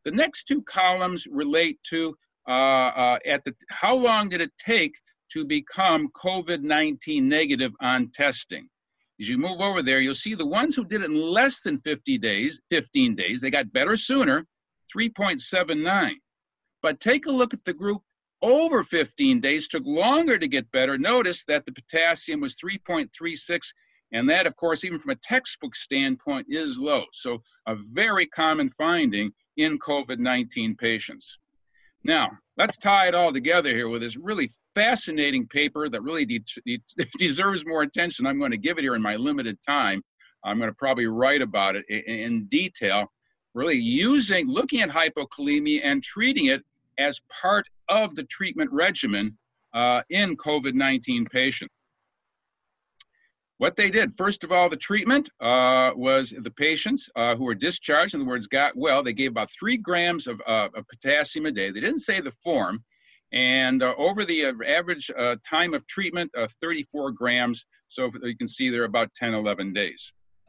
The next two columns relate to uh, uh, at the how long did it take to become COVID nineteen negative on testing. As you move over there, you'll see the ones who did it in less than fifty days, fifteen days, they got better sooner, three point seven nine. But take a look at the group over fifteen days, took longer to get better. Notice that the potassium was three point three six, and that, of course, even from a textbook standpoint, is low. So a very common finding in COVID nineteen patients. Now, let's tie it all together here with this really fascinating paper that really de de deserves more attention. I'm going to give it here in my limited time. I'm going to probably write about it in, in detail, really using, looking at hypokalemia and treating it as part of the treatment regimen uh, in COVID nineteen patients. What they did, first of all, the treatment uh, was the patients uh, who were discharged, in other words, got well, they gave about three grams of, uh, of potassium a day. They didn't say the form. And uh, over the uh, average uh, time of treatment, uh, thirty-four grams. So you can see they're about ten, eleven days.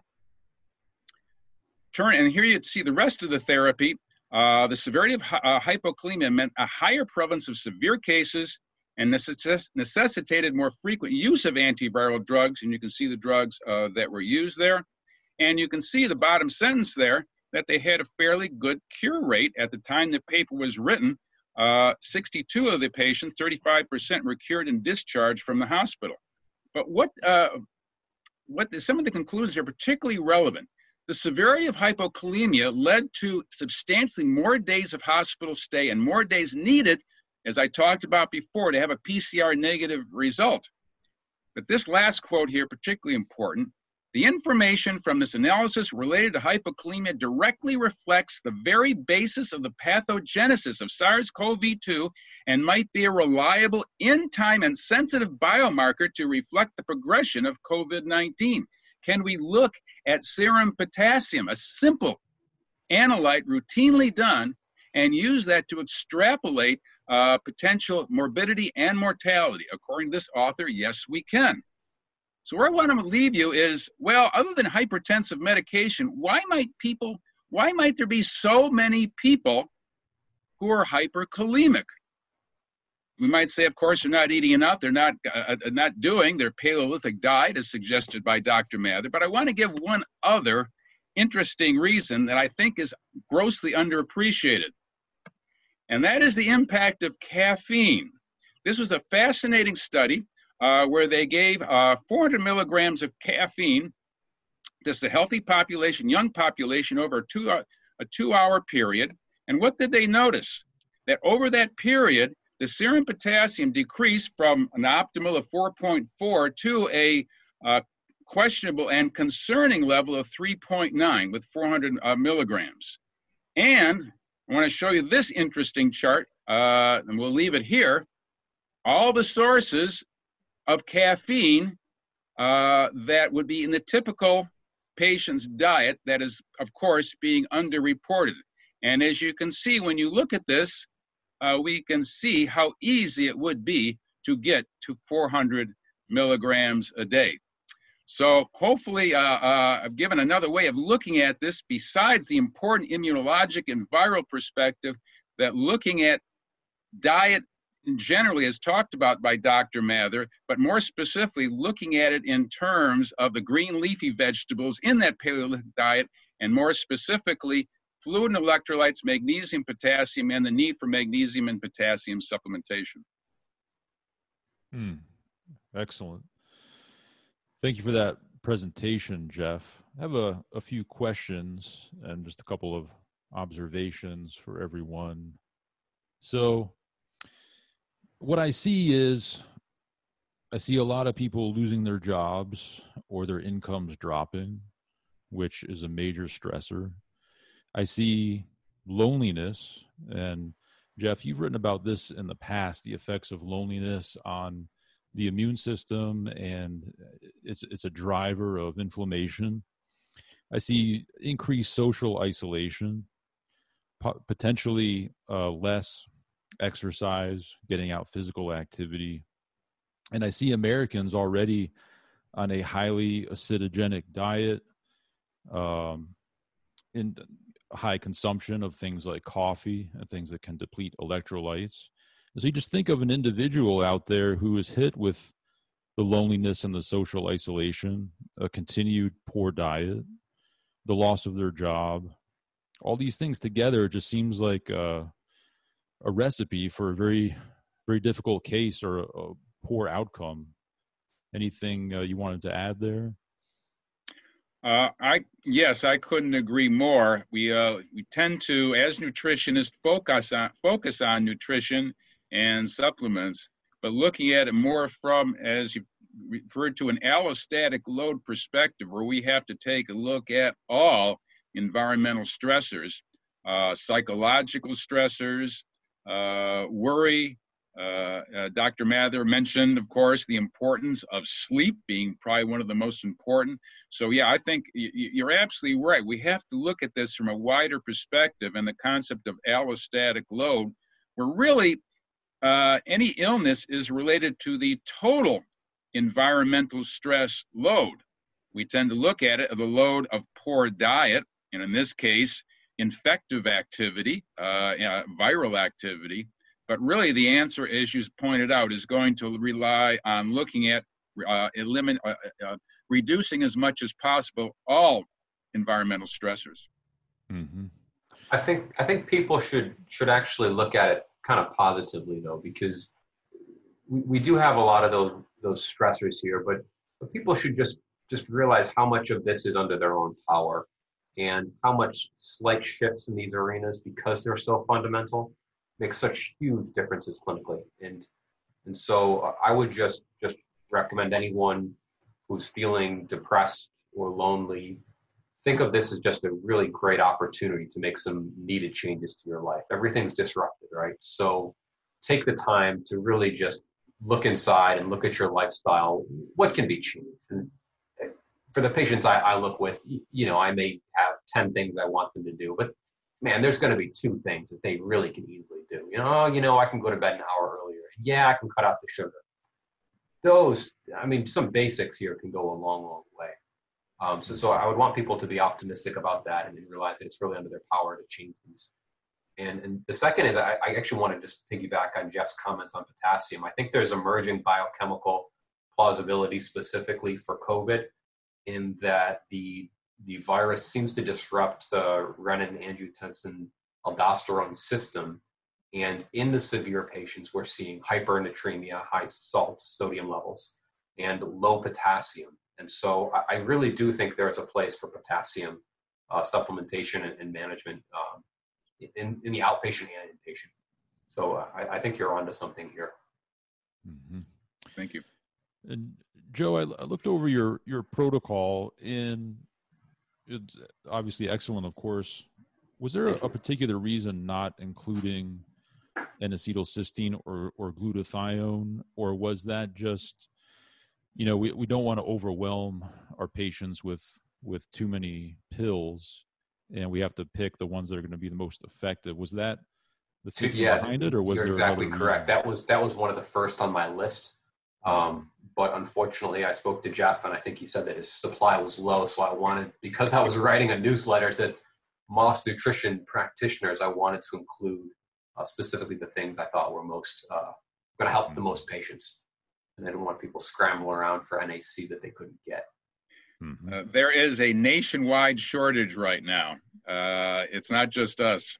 Turn, and here you see the rest of the therapy. Uh, the severity of uh, hypokalemia meant a higher prevalence of severe cases and necess necessitated more frequent use of antiviral drugs. And you can see the drugs uh, that were used there. And you can see the bottom sentence there that they had a fairly good cure rate at the time the paper was written. Uh, sixty-two of the patients, thirty-five percent, were cured and discharged from the hospital. But what, uh, what the, some of the conclusions are particularly relevant. The severity of hypokalemia led to substantially more days of hospital stay and more days needed, as I talked about before, to have a P C R negative result. But this last quote here, particularly important. The information from this analysis related to hypokalemia directly reflects the very basis of the pathogenesis of SARS CoV two and might be a reliable in-time and sensitive biomarker to reflect the progression of COVID nineteen. Can we look at serum potassium, a simple analyte routinely done, and use that to extrapolate uh, potential morbidity and mortality? According to this author, yes, we can. So where I want to leave you is, well, other than hypertensive medication, why might people, why might there be so many people who are hyperkalemic? We might say, of course, they're not eating enough, they're not, uh, not doing their Paleolithic diet as suggested by Doctor Mather, but I want to give one other interesting reason that I think is grossly underappreciated, and that is the impact of caffeine. This was a fascinating study Uh, where they gave uh, four hundred milligrams of caffeine. This is a healthy population, young population, over a two, uh, a two-hour period. And what did they notice? That over that period, the serum potassium decreased from an optimal of four point four to a uh, questionable and concerning level of three point nine with four hundred uh, milligrams. And I want to show you this interesting chart, uh, and we'll leave it here. All the sources of caffeine uh, that would be in the typical patient's diet that is, of course, being underreported. And as you can see, when you look at this, uh, we can see how easy it would be to get to four hundred milligrams a day. So hopefully uh, uh, I've given another way of looking at this besides the important immunologic and viral perspective, that looking at diet generally as talked about by Doctor Mather, but more specifically looking at it in terms of the green leafy vegetables in that Paleolithic diet, and more specifically fluid and electrolytes, magnesium, potassium, and the need for magnesium and potassium supplementation. Hmm. Excellent. Thank you for that presentation, Jeff. I have a, a few questions and just a couple of observations for everyone. So what I see is, I see a lot of people losing their jobs or their incomes dropping, which is a major stressor. I see loneliness, and Jeff, you've written about this in the past, the effects of loneliness on the immune system, and it's, it's a driver of inflammation. I see increased social isolation, potentially uh, less exercise, getting out physical activity. And I see Americans already on a highly acidogenic diet. Um, and high consumption of things like coffee and things that can deplete electrolytes. So you just think of an individual out there who is hit with the loneliness and the social isolation, a continued poor diet, the loss of their job. All these things together, it just seems like a, a recipe for a very, very difficult case or a, a poor outcome. Anything uh, you wanted to add there? Uh, I yes, I couldn't agree more. We uh, we tend to, as nutritionists, focus on focus on nutrition and supplements, but looking at it more from, as you referred to, an allostatic load perspective, where we have to take a look at all environmental stressors, uh, psychological stressors, uh, worry. Uh, uh, Doctor Mather mentioned, of course, the importance of sleep being probably one of the most important. So, yeah, I think y- you're absolutely right. We have to look at this from a wider perspective, and the concept of allostatic load, where really uh, any illness is related to the total environmental stress load. We tend to look at it as the load of poor diet, and in this case, infective activity, uh, uh, viral activity. But really, the answer, as you pointed out, is going to rely on looking at uh, elimin- uh, uh, reducing as much as possible all environmental stressors. Mm-hmm. I think I think people should should actually look at it kind of positively, though, because we, we do have a lot of those those stressors here, but, but people should just just realize how much of this is under their own power, and how much slight shifts in these arenas, because they're so fundamental, make such huge differences clinically. And and so I would just just recommend anyone who's feeling depressed or lonely, think of this as just a really great opportunity to make some needed changes to your life. Everything's disrupted, right? So take the time to really just look inside and look at your lifestyle. What can be changed? And for the patients I, I look with, you know, I may have ten things I want them to do, but man, there's going to be two things that they really can easily do. You know, you know, I can go to bed an hour earlier. Yeah, I can cut out the sugar. Those, I mean, some basics here can go a long, long way. Um, so, so I would want people to be optimistic about that and realize that it's really under their power to change things. And, and the second is, I, I actually want to just piggyback on Jeff's comments on potassium. I think there's emerging biochemical plausibility specifically for COVID, in that the the virus seems to disrupt the renin-angiotensin-aldosterone system. And in the severe patients, we're seeing hypernatremia, high salt sodium levels, and low potassium. And so I, I really do think there's a place for potassium uh, supplementation and, and management um, in, in the outpatient and inpatient. So uh, I, I think you're onto something here. Mm-hmm. Thank you. And Joe, I, I looked over your, your protocol, and it's obviously excellent, of course. Was there a, a particular reason not including N-acetylcysteine or, or glutathione, or was that just, you know, we, we don't want to overwhelm our patients with, with too many pills, and we have to pick the ones that are going to be the most effective? Was that the thinking yeah, behind it, or was you're there exactly another correct? reason? That was that was one of the first on my list. Um, but unfortunately, I spoke to Jeff, and I think he said that his supply was low. So I wanted, because I was writing a newsletter to Moss nutrition practitioners, I wanted to include uh, specifically the things I thought were most uh, going to help the most patients. And I didn't want people scramble around for N A C that they couldn't get. Mm-hmm. Uh, there is a nationwide shortage right now. Uh, it's not just us.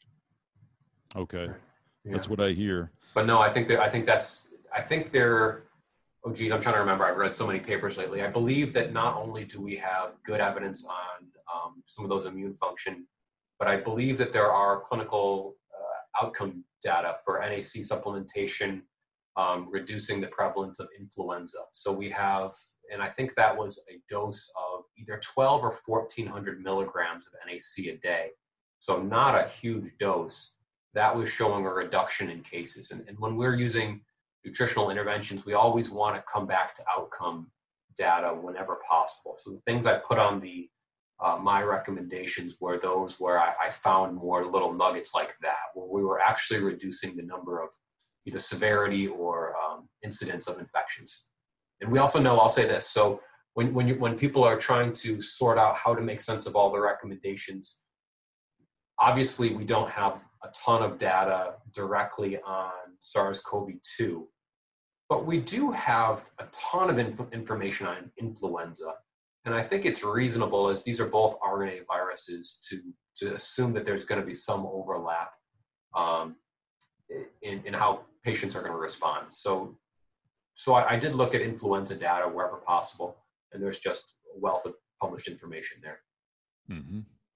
Okay, Yeah. that's what I hear. But no, I think that I think that's I think they're. Oh, geez, I'm trying to remember. I've read so many papers lately. I believe that not only do we have good evidence on um, some of those immune function, but I believe that there are clinical uh, outcome data for N A C supplementation, um, reducing the prevalence of influenza. So we have, and I think that was a dose of either twelve or fourteen hundred milligrams of N A C a day. So not a huge dose. That was showing a reduction in cases. And, and when we're using nutritional interventions, we always want to come back to outcome data whenever possible. So the things I put on the uh, my recommendations were those where I, I found more little nuggets like that, where we were actually reducing the number of either severity or um, incidence of infections. And we also know, I'll say this, so when when, you, when people are trying to sort out how to make sense of all the recommendations, obviously, we don't have a ton of data directly on SARS-C o V two, but we do have a ton of inf- information on influenza. And I think it's reasonable, as these are both R N A viruses, to, to assume that there's going to be some overlap um, in, in how patients are going to respond. So, so I, I did look at influenza data wherever possible, and there's just a wealth of published information there. Mm-hmm.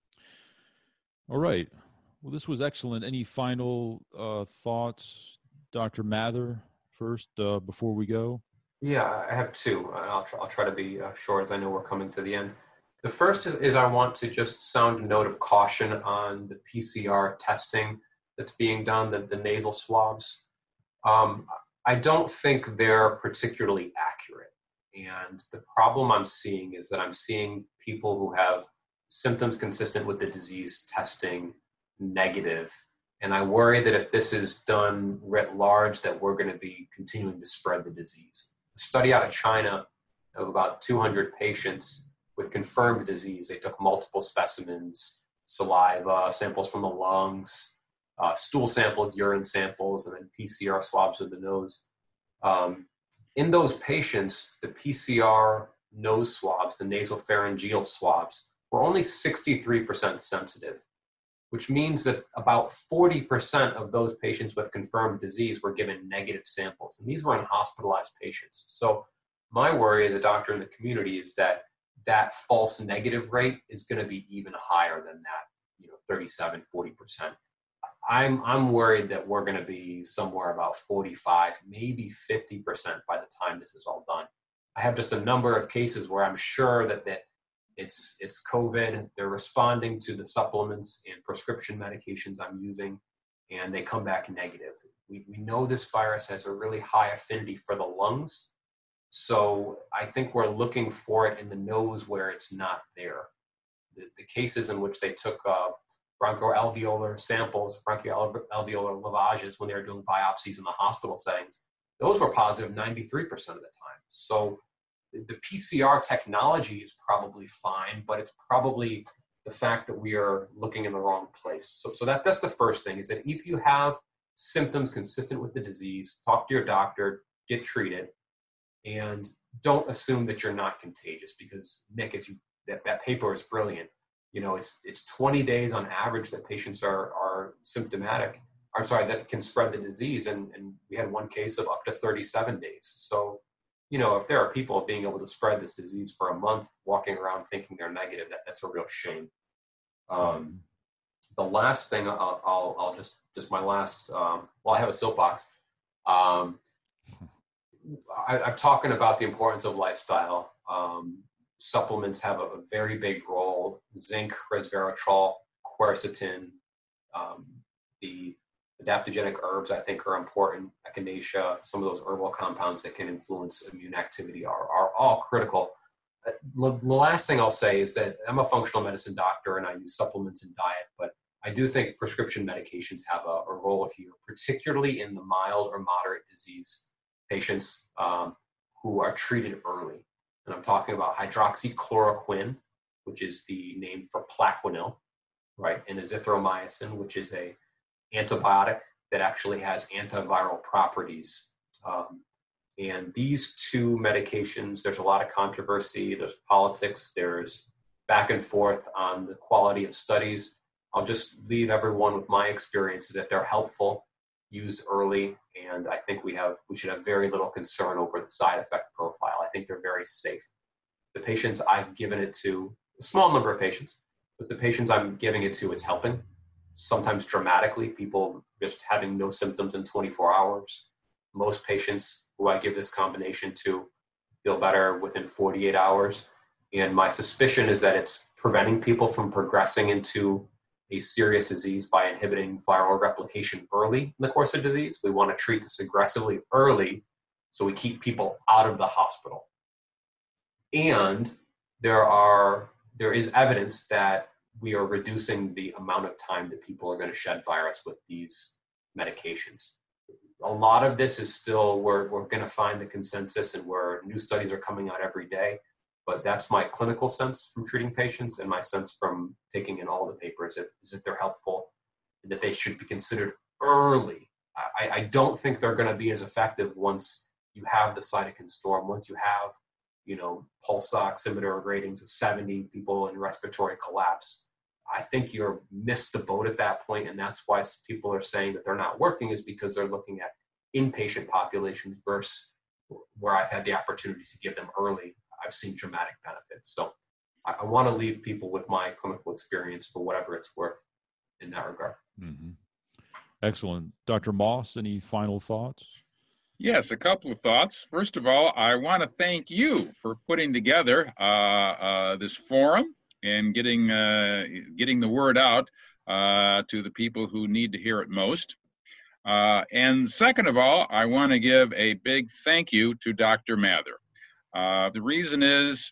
All right. Well, this was excellent. Any final uh, thoughts, Doctor Mather, first, uh, before we go? Yeah, I have two. I'll try, I'll try to be uh, short, as I know we're coming to the end. The first is, is I want to just sound a note of caution on the P C R testing that's being done, the, the nasal swabs. Um, I don't think they're particularly accurate. And the problem I'm seeing is that I'm seeing people who have symptoms consistent with the disease testing negative. And I worry that if this is done writ large, that we're going to be continuing to spread the disease. A study out of China of about two hundred patients with confirmed disease. They took multiple specimens, saliva, samples from the lungs, uh, stool samples, urine samples, and then P C R swabs of the nose. Um, in those patients, the P C R nose swabs, the nasopharyngeal swabs, were only sixty-three percent sensitive, which means that about forty percent of those patients with confirmed disease were given negative samples. And these were in hospitalized patients. So my worry as a doctor in the community is that that false negative rate is going to be even higher than that, you know, thirty-seven, forty percent. I'm, I'm worried that we're going to be somewhere about forty-five, maybe fifty percent by the time this is all done. I have just a number of cases where I'm sure that, that it's, it's COVID. They're responding to the supplements and prescription medications I'm using, and they come back negative. We, we know this virus has a really high affinity for the lungs. So I think we're looking for it in the nose where it's not there. The, the cases in which they took uh, bronchoalveolar samples, bronchoalveolar lavages when they were doing biopsies in the hospital settings, those were positive ninety-three percent of the time. So the, the P C R technology is probably fine, but it's probably the fact that we are looking in the wrong place. So, so that, that's the first thing, is that if you have symptoms consistent with the disease, talk to your doctor, get treated. And don't assume that you're not contagious, because Nick, it's, that, that paper is brilliant. You know, it's it's twenty days on average that patients are are symptomatic. I'm sorry, that can spread the disease, and, and we had one case of up to thirty-seven days. So, you know, if there are people being able to spread this disease for a month, walking around thinking they're negative, that, that's a real shame. Um, the last thing I'll, I'll I'll just just my last um, well, I have a soapbox. Um, I, I'm talking about the importance of lifestyle. Um, supplements have a, a very big role. Zinc, resveratrol, quercetin, um, the adaptogenic herbs, I think, are important. Echinacea, some of those herbal compounds that can influence immune activity are, are all critical. Uh, the last thing I'll say is that I'm a functional medicine doctor and I use supplements and diet, but I do think prescription medications have a, a role here, particularly in the mild or moderate disease patients um, who are treated early. And I'm talking about hydroxychloroquine, which is the name for Plaquenil, right? And azithromycin, which is a antibiotic that actually has antiviral properties. Um, and these two medications, there's a lot of controversy, there's politics, there's back and forth on the quality of studies. I'll just leave everyone with my experience that they're helpful, used early, and I think we have we should have very little concern over the side effect profile. I think they're very safe. The patients I've given it to, a small number of patients, but the patients I'm giving it to, it's helping. Sometimes dramatically, people just having no symptoms in twenty-four hours. Most patients who I give this combination to feel better within forty-eight hours. And my suspicion is that it's preventing people from progressing into a serious disease by inhibiting viral replication early in the course of disease. We want to treat this aggressively early so we keep people out of the hospital. And there are there is evidence that we are reducing the amount of time that people are going to shed virus with these medications. A lot of this is still, we're, we're going to find the consensus, and where new studies are coming out every day. But that's my clinical sense from treating patients, and my sense from taking in all the papers is that they're helpful and that they should be considered early. I, I don't think they're going to be as effective once you have the cytokine storm, once you have, you know, pulse oximeter ratings of seventy people in respiratory collapse. I think you're missed the boat at that point, and that's why people are saying that they're not working, is because they're looking at inpatient populations versus where I've had the opportunity to give them early. I've seen dramatic benefits. So I, I want to leave people with my clinical experience for whatever it's worth in that regard. Mm-hmm. Excellent. Doctor Moss, any final thoughts? Yes, a couple of thoughts. First of all, I want to thank you for putting together uh, uh, this forum and getting uh, getting the word out uh, to the people who need to hear it most. Uh, and second of all, I want to give a big thank you to Doctor Mather. Uh, the reason is,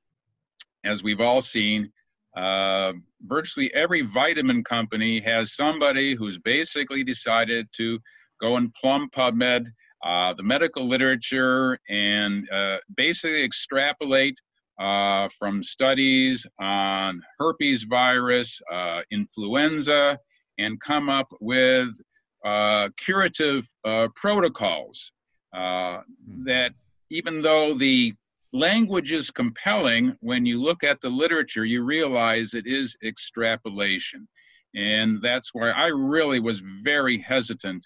as we've all seen, uh, virtually every vitamin company has somebody who's basically decided to go and plumb PubMed, uh, the medical literature, and uh, basically extrapolate uh, from studies on herpes virus, uh, influenza, and come up with uh, curative uh, protocols uh, that, even though the language is compelling, when you look at the literature, you realize it is extrapolation. And that's why I really was very hesitant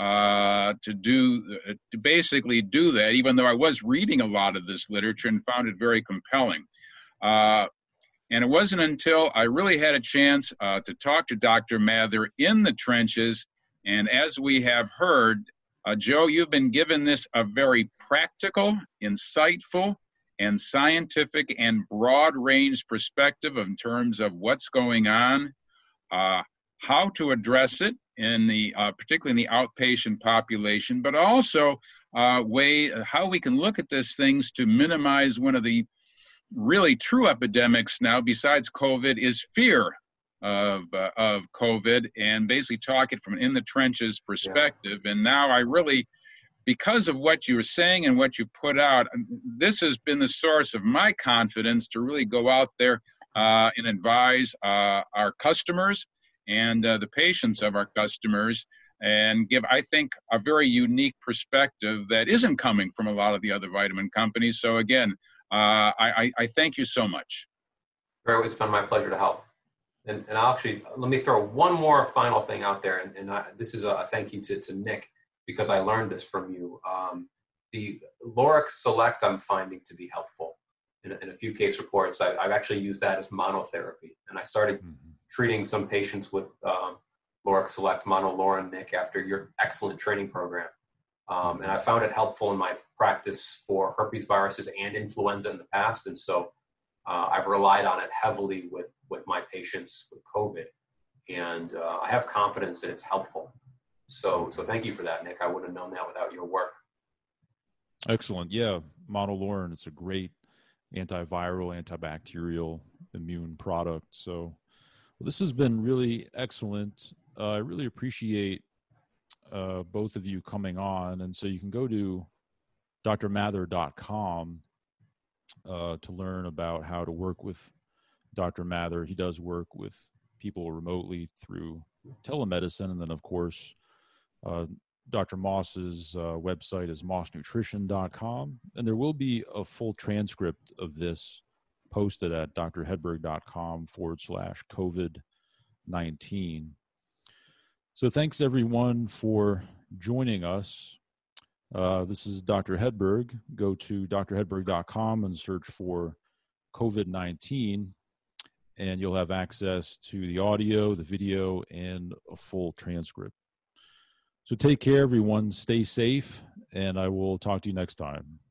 uh, to do, uh, to basically do that, even though I was reading a lot of this literature and found it very compelling. Uh, and it wasn't until I really had a chance uh, to talk to Doctor Mather in the trenches. And as we have heard, Uh, Joe, you've been given this a very practical, insightful, and scientific and broad range perspective in terms of what's going on, uh, how to address it in the, uh, particularly in the outpatient population, but also uh, way how we can look at these things to minimize one of the really true epidemics now, besides COVID, is fear of uh, of COVID, and basically talk it from in the trenches perspective. Yeah. And now I really, because of what you were saying and what you put out, this has been the source of my confidence to really go out there uh, and advise uh, our customers and uh, the patients of our customers, and give, I think, a very unique perspective that isn't coming from a lot of the other vitamin companies. So again, uh, I, I thank you so much. Very, it's been my pleasure to help. And, and I'll actually, let me throw one more final thing out there. And, and I, this is a thank you to, to Nick, because I learned this from you. Um, the Lauric Select I'm finding to be helpful. In, in a few case reports, I, I've actually used that as monotherapy. And I started mm-hmm. treating some patients with um, Lauric Select Monolaurin, Nick, after your excellent training program. Um, and I found it helpful in my practice for herpes viruses and influenza in the past. And so uh, I've relied on it heavily with with my patients with COVID, and uh, I have confidence that it's helpful. So, so thank you for that, Nick. I wouldn't have known that without your work. Excellent. Yeah, Monolaurin, it's a great antiviral, antibacterial immune product. So well, this has been really excellent. Uh, I really appreciate uh, both of you coming on. And so you can go to D R mather dot com uh, to learn about how to work with Doctor Mather. He does work with people remotely through telemedicine. And then, of course, uh, Doctor Moss's uh, website is moss nutrition dot com. And there will be a full transcript of this posted at D R hedberg dot com forward slash COVID nineteen. So thanks, everyone, for joining us. Uh, this is Doctor Hedberg. Go to D R hedberg dot com and search for COVID nineteen. And you'll have access to the audio, the video, and a full transcript. So take care, everyone. Stay safe, and I will talk to you next time.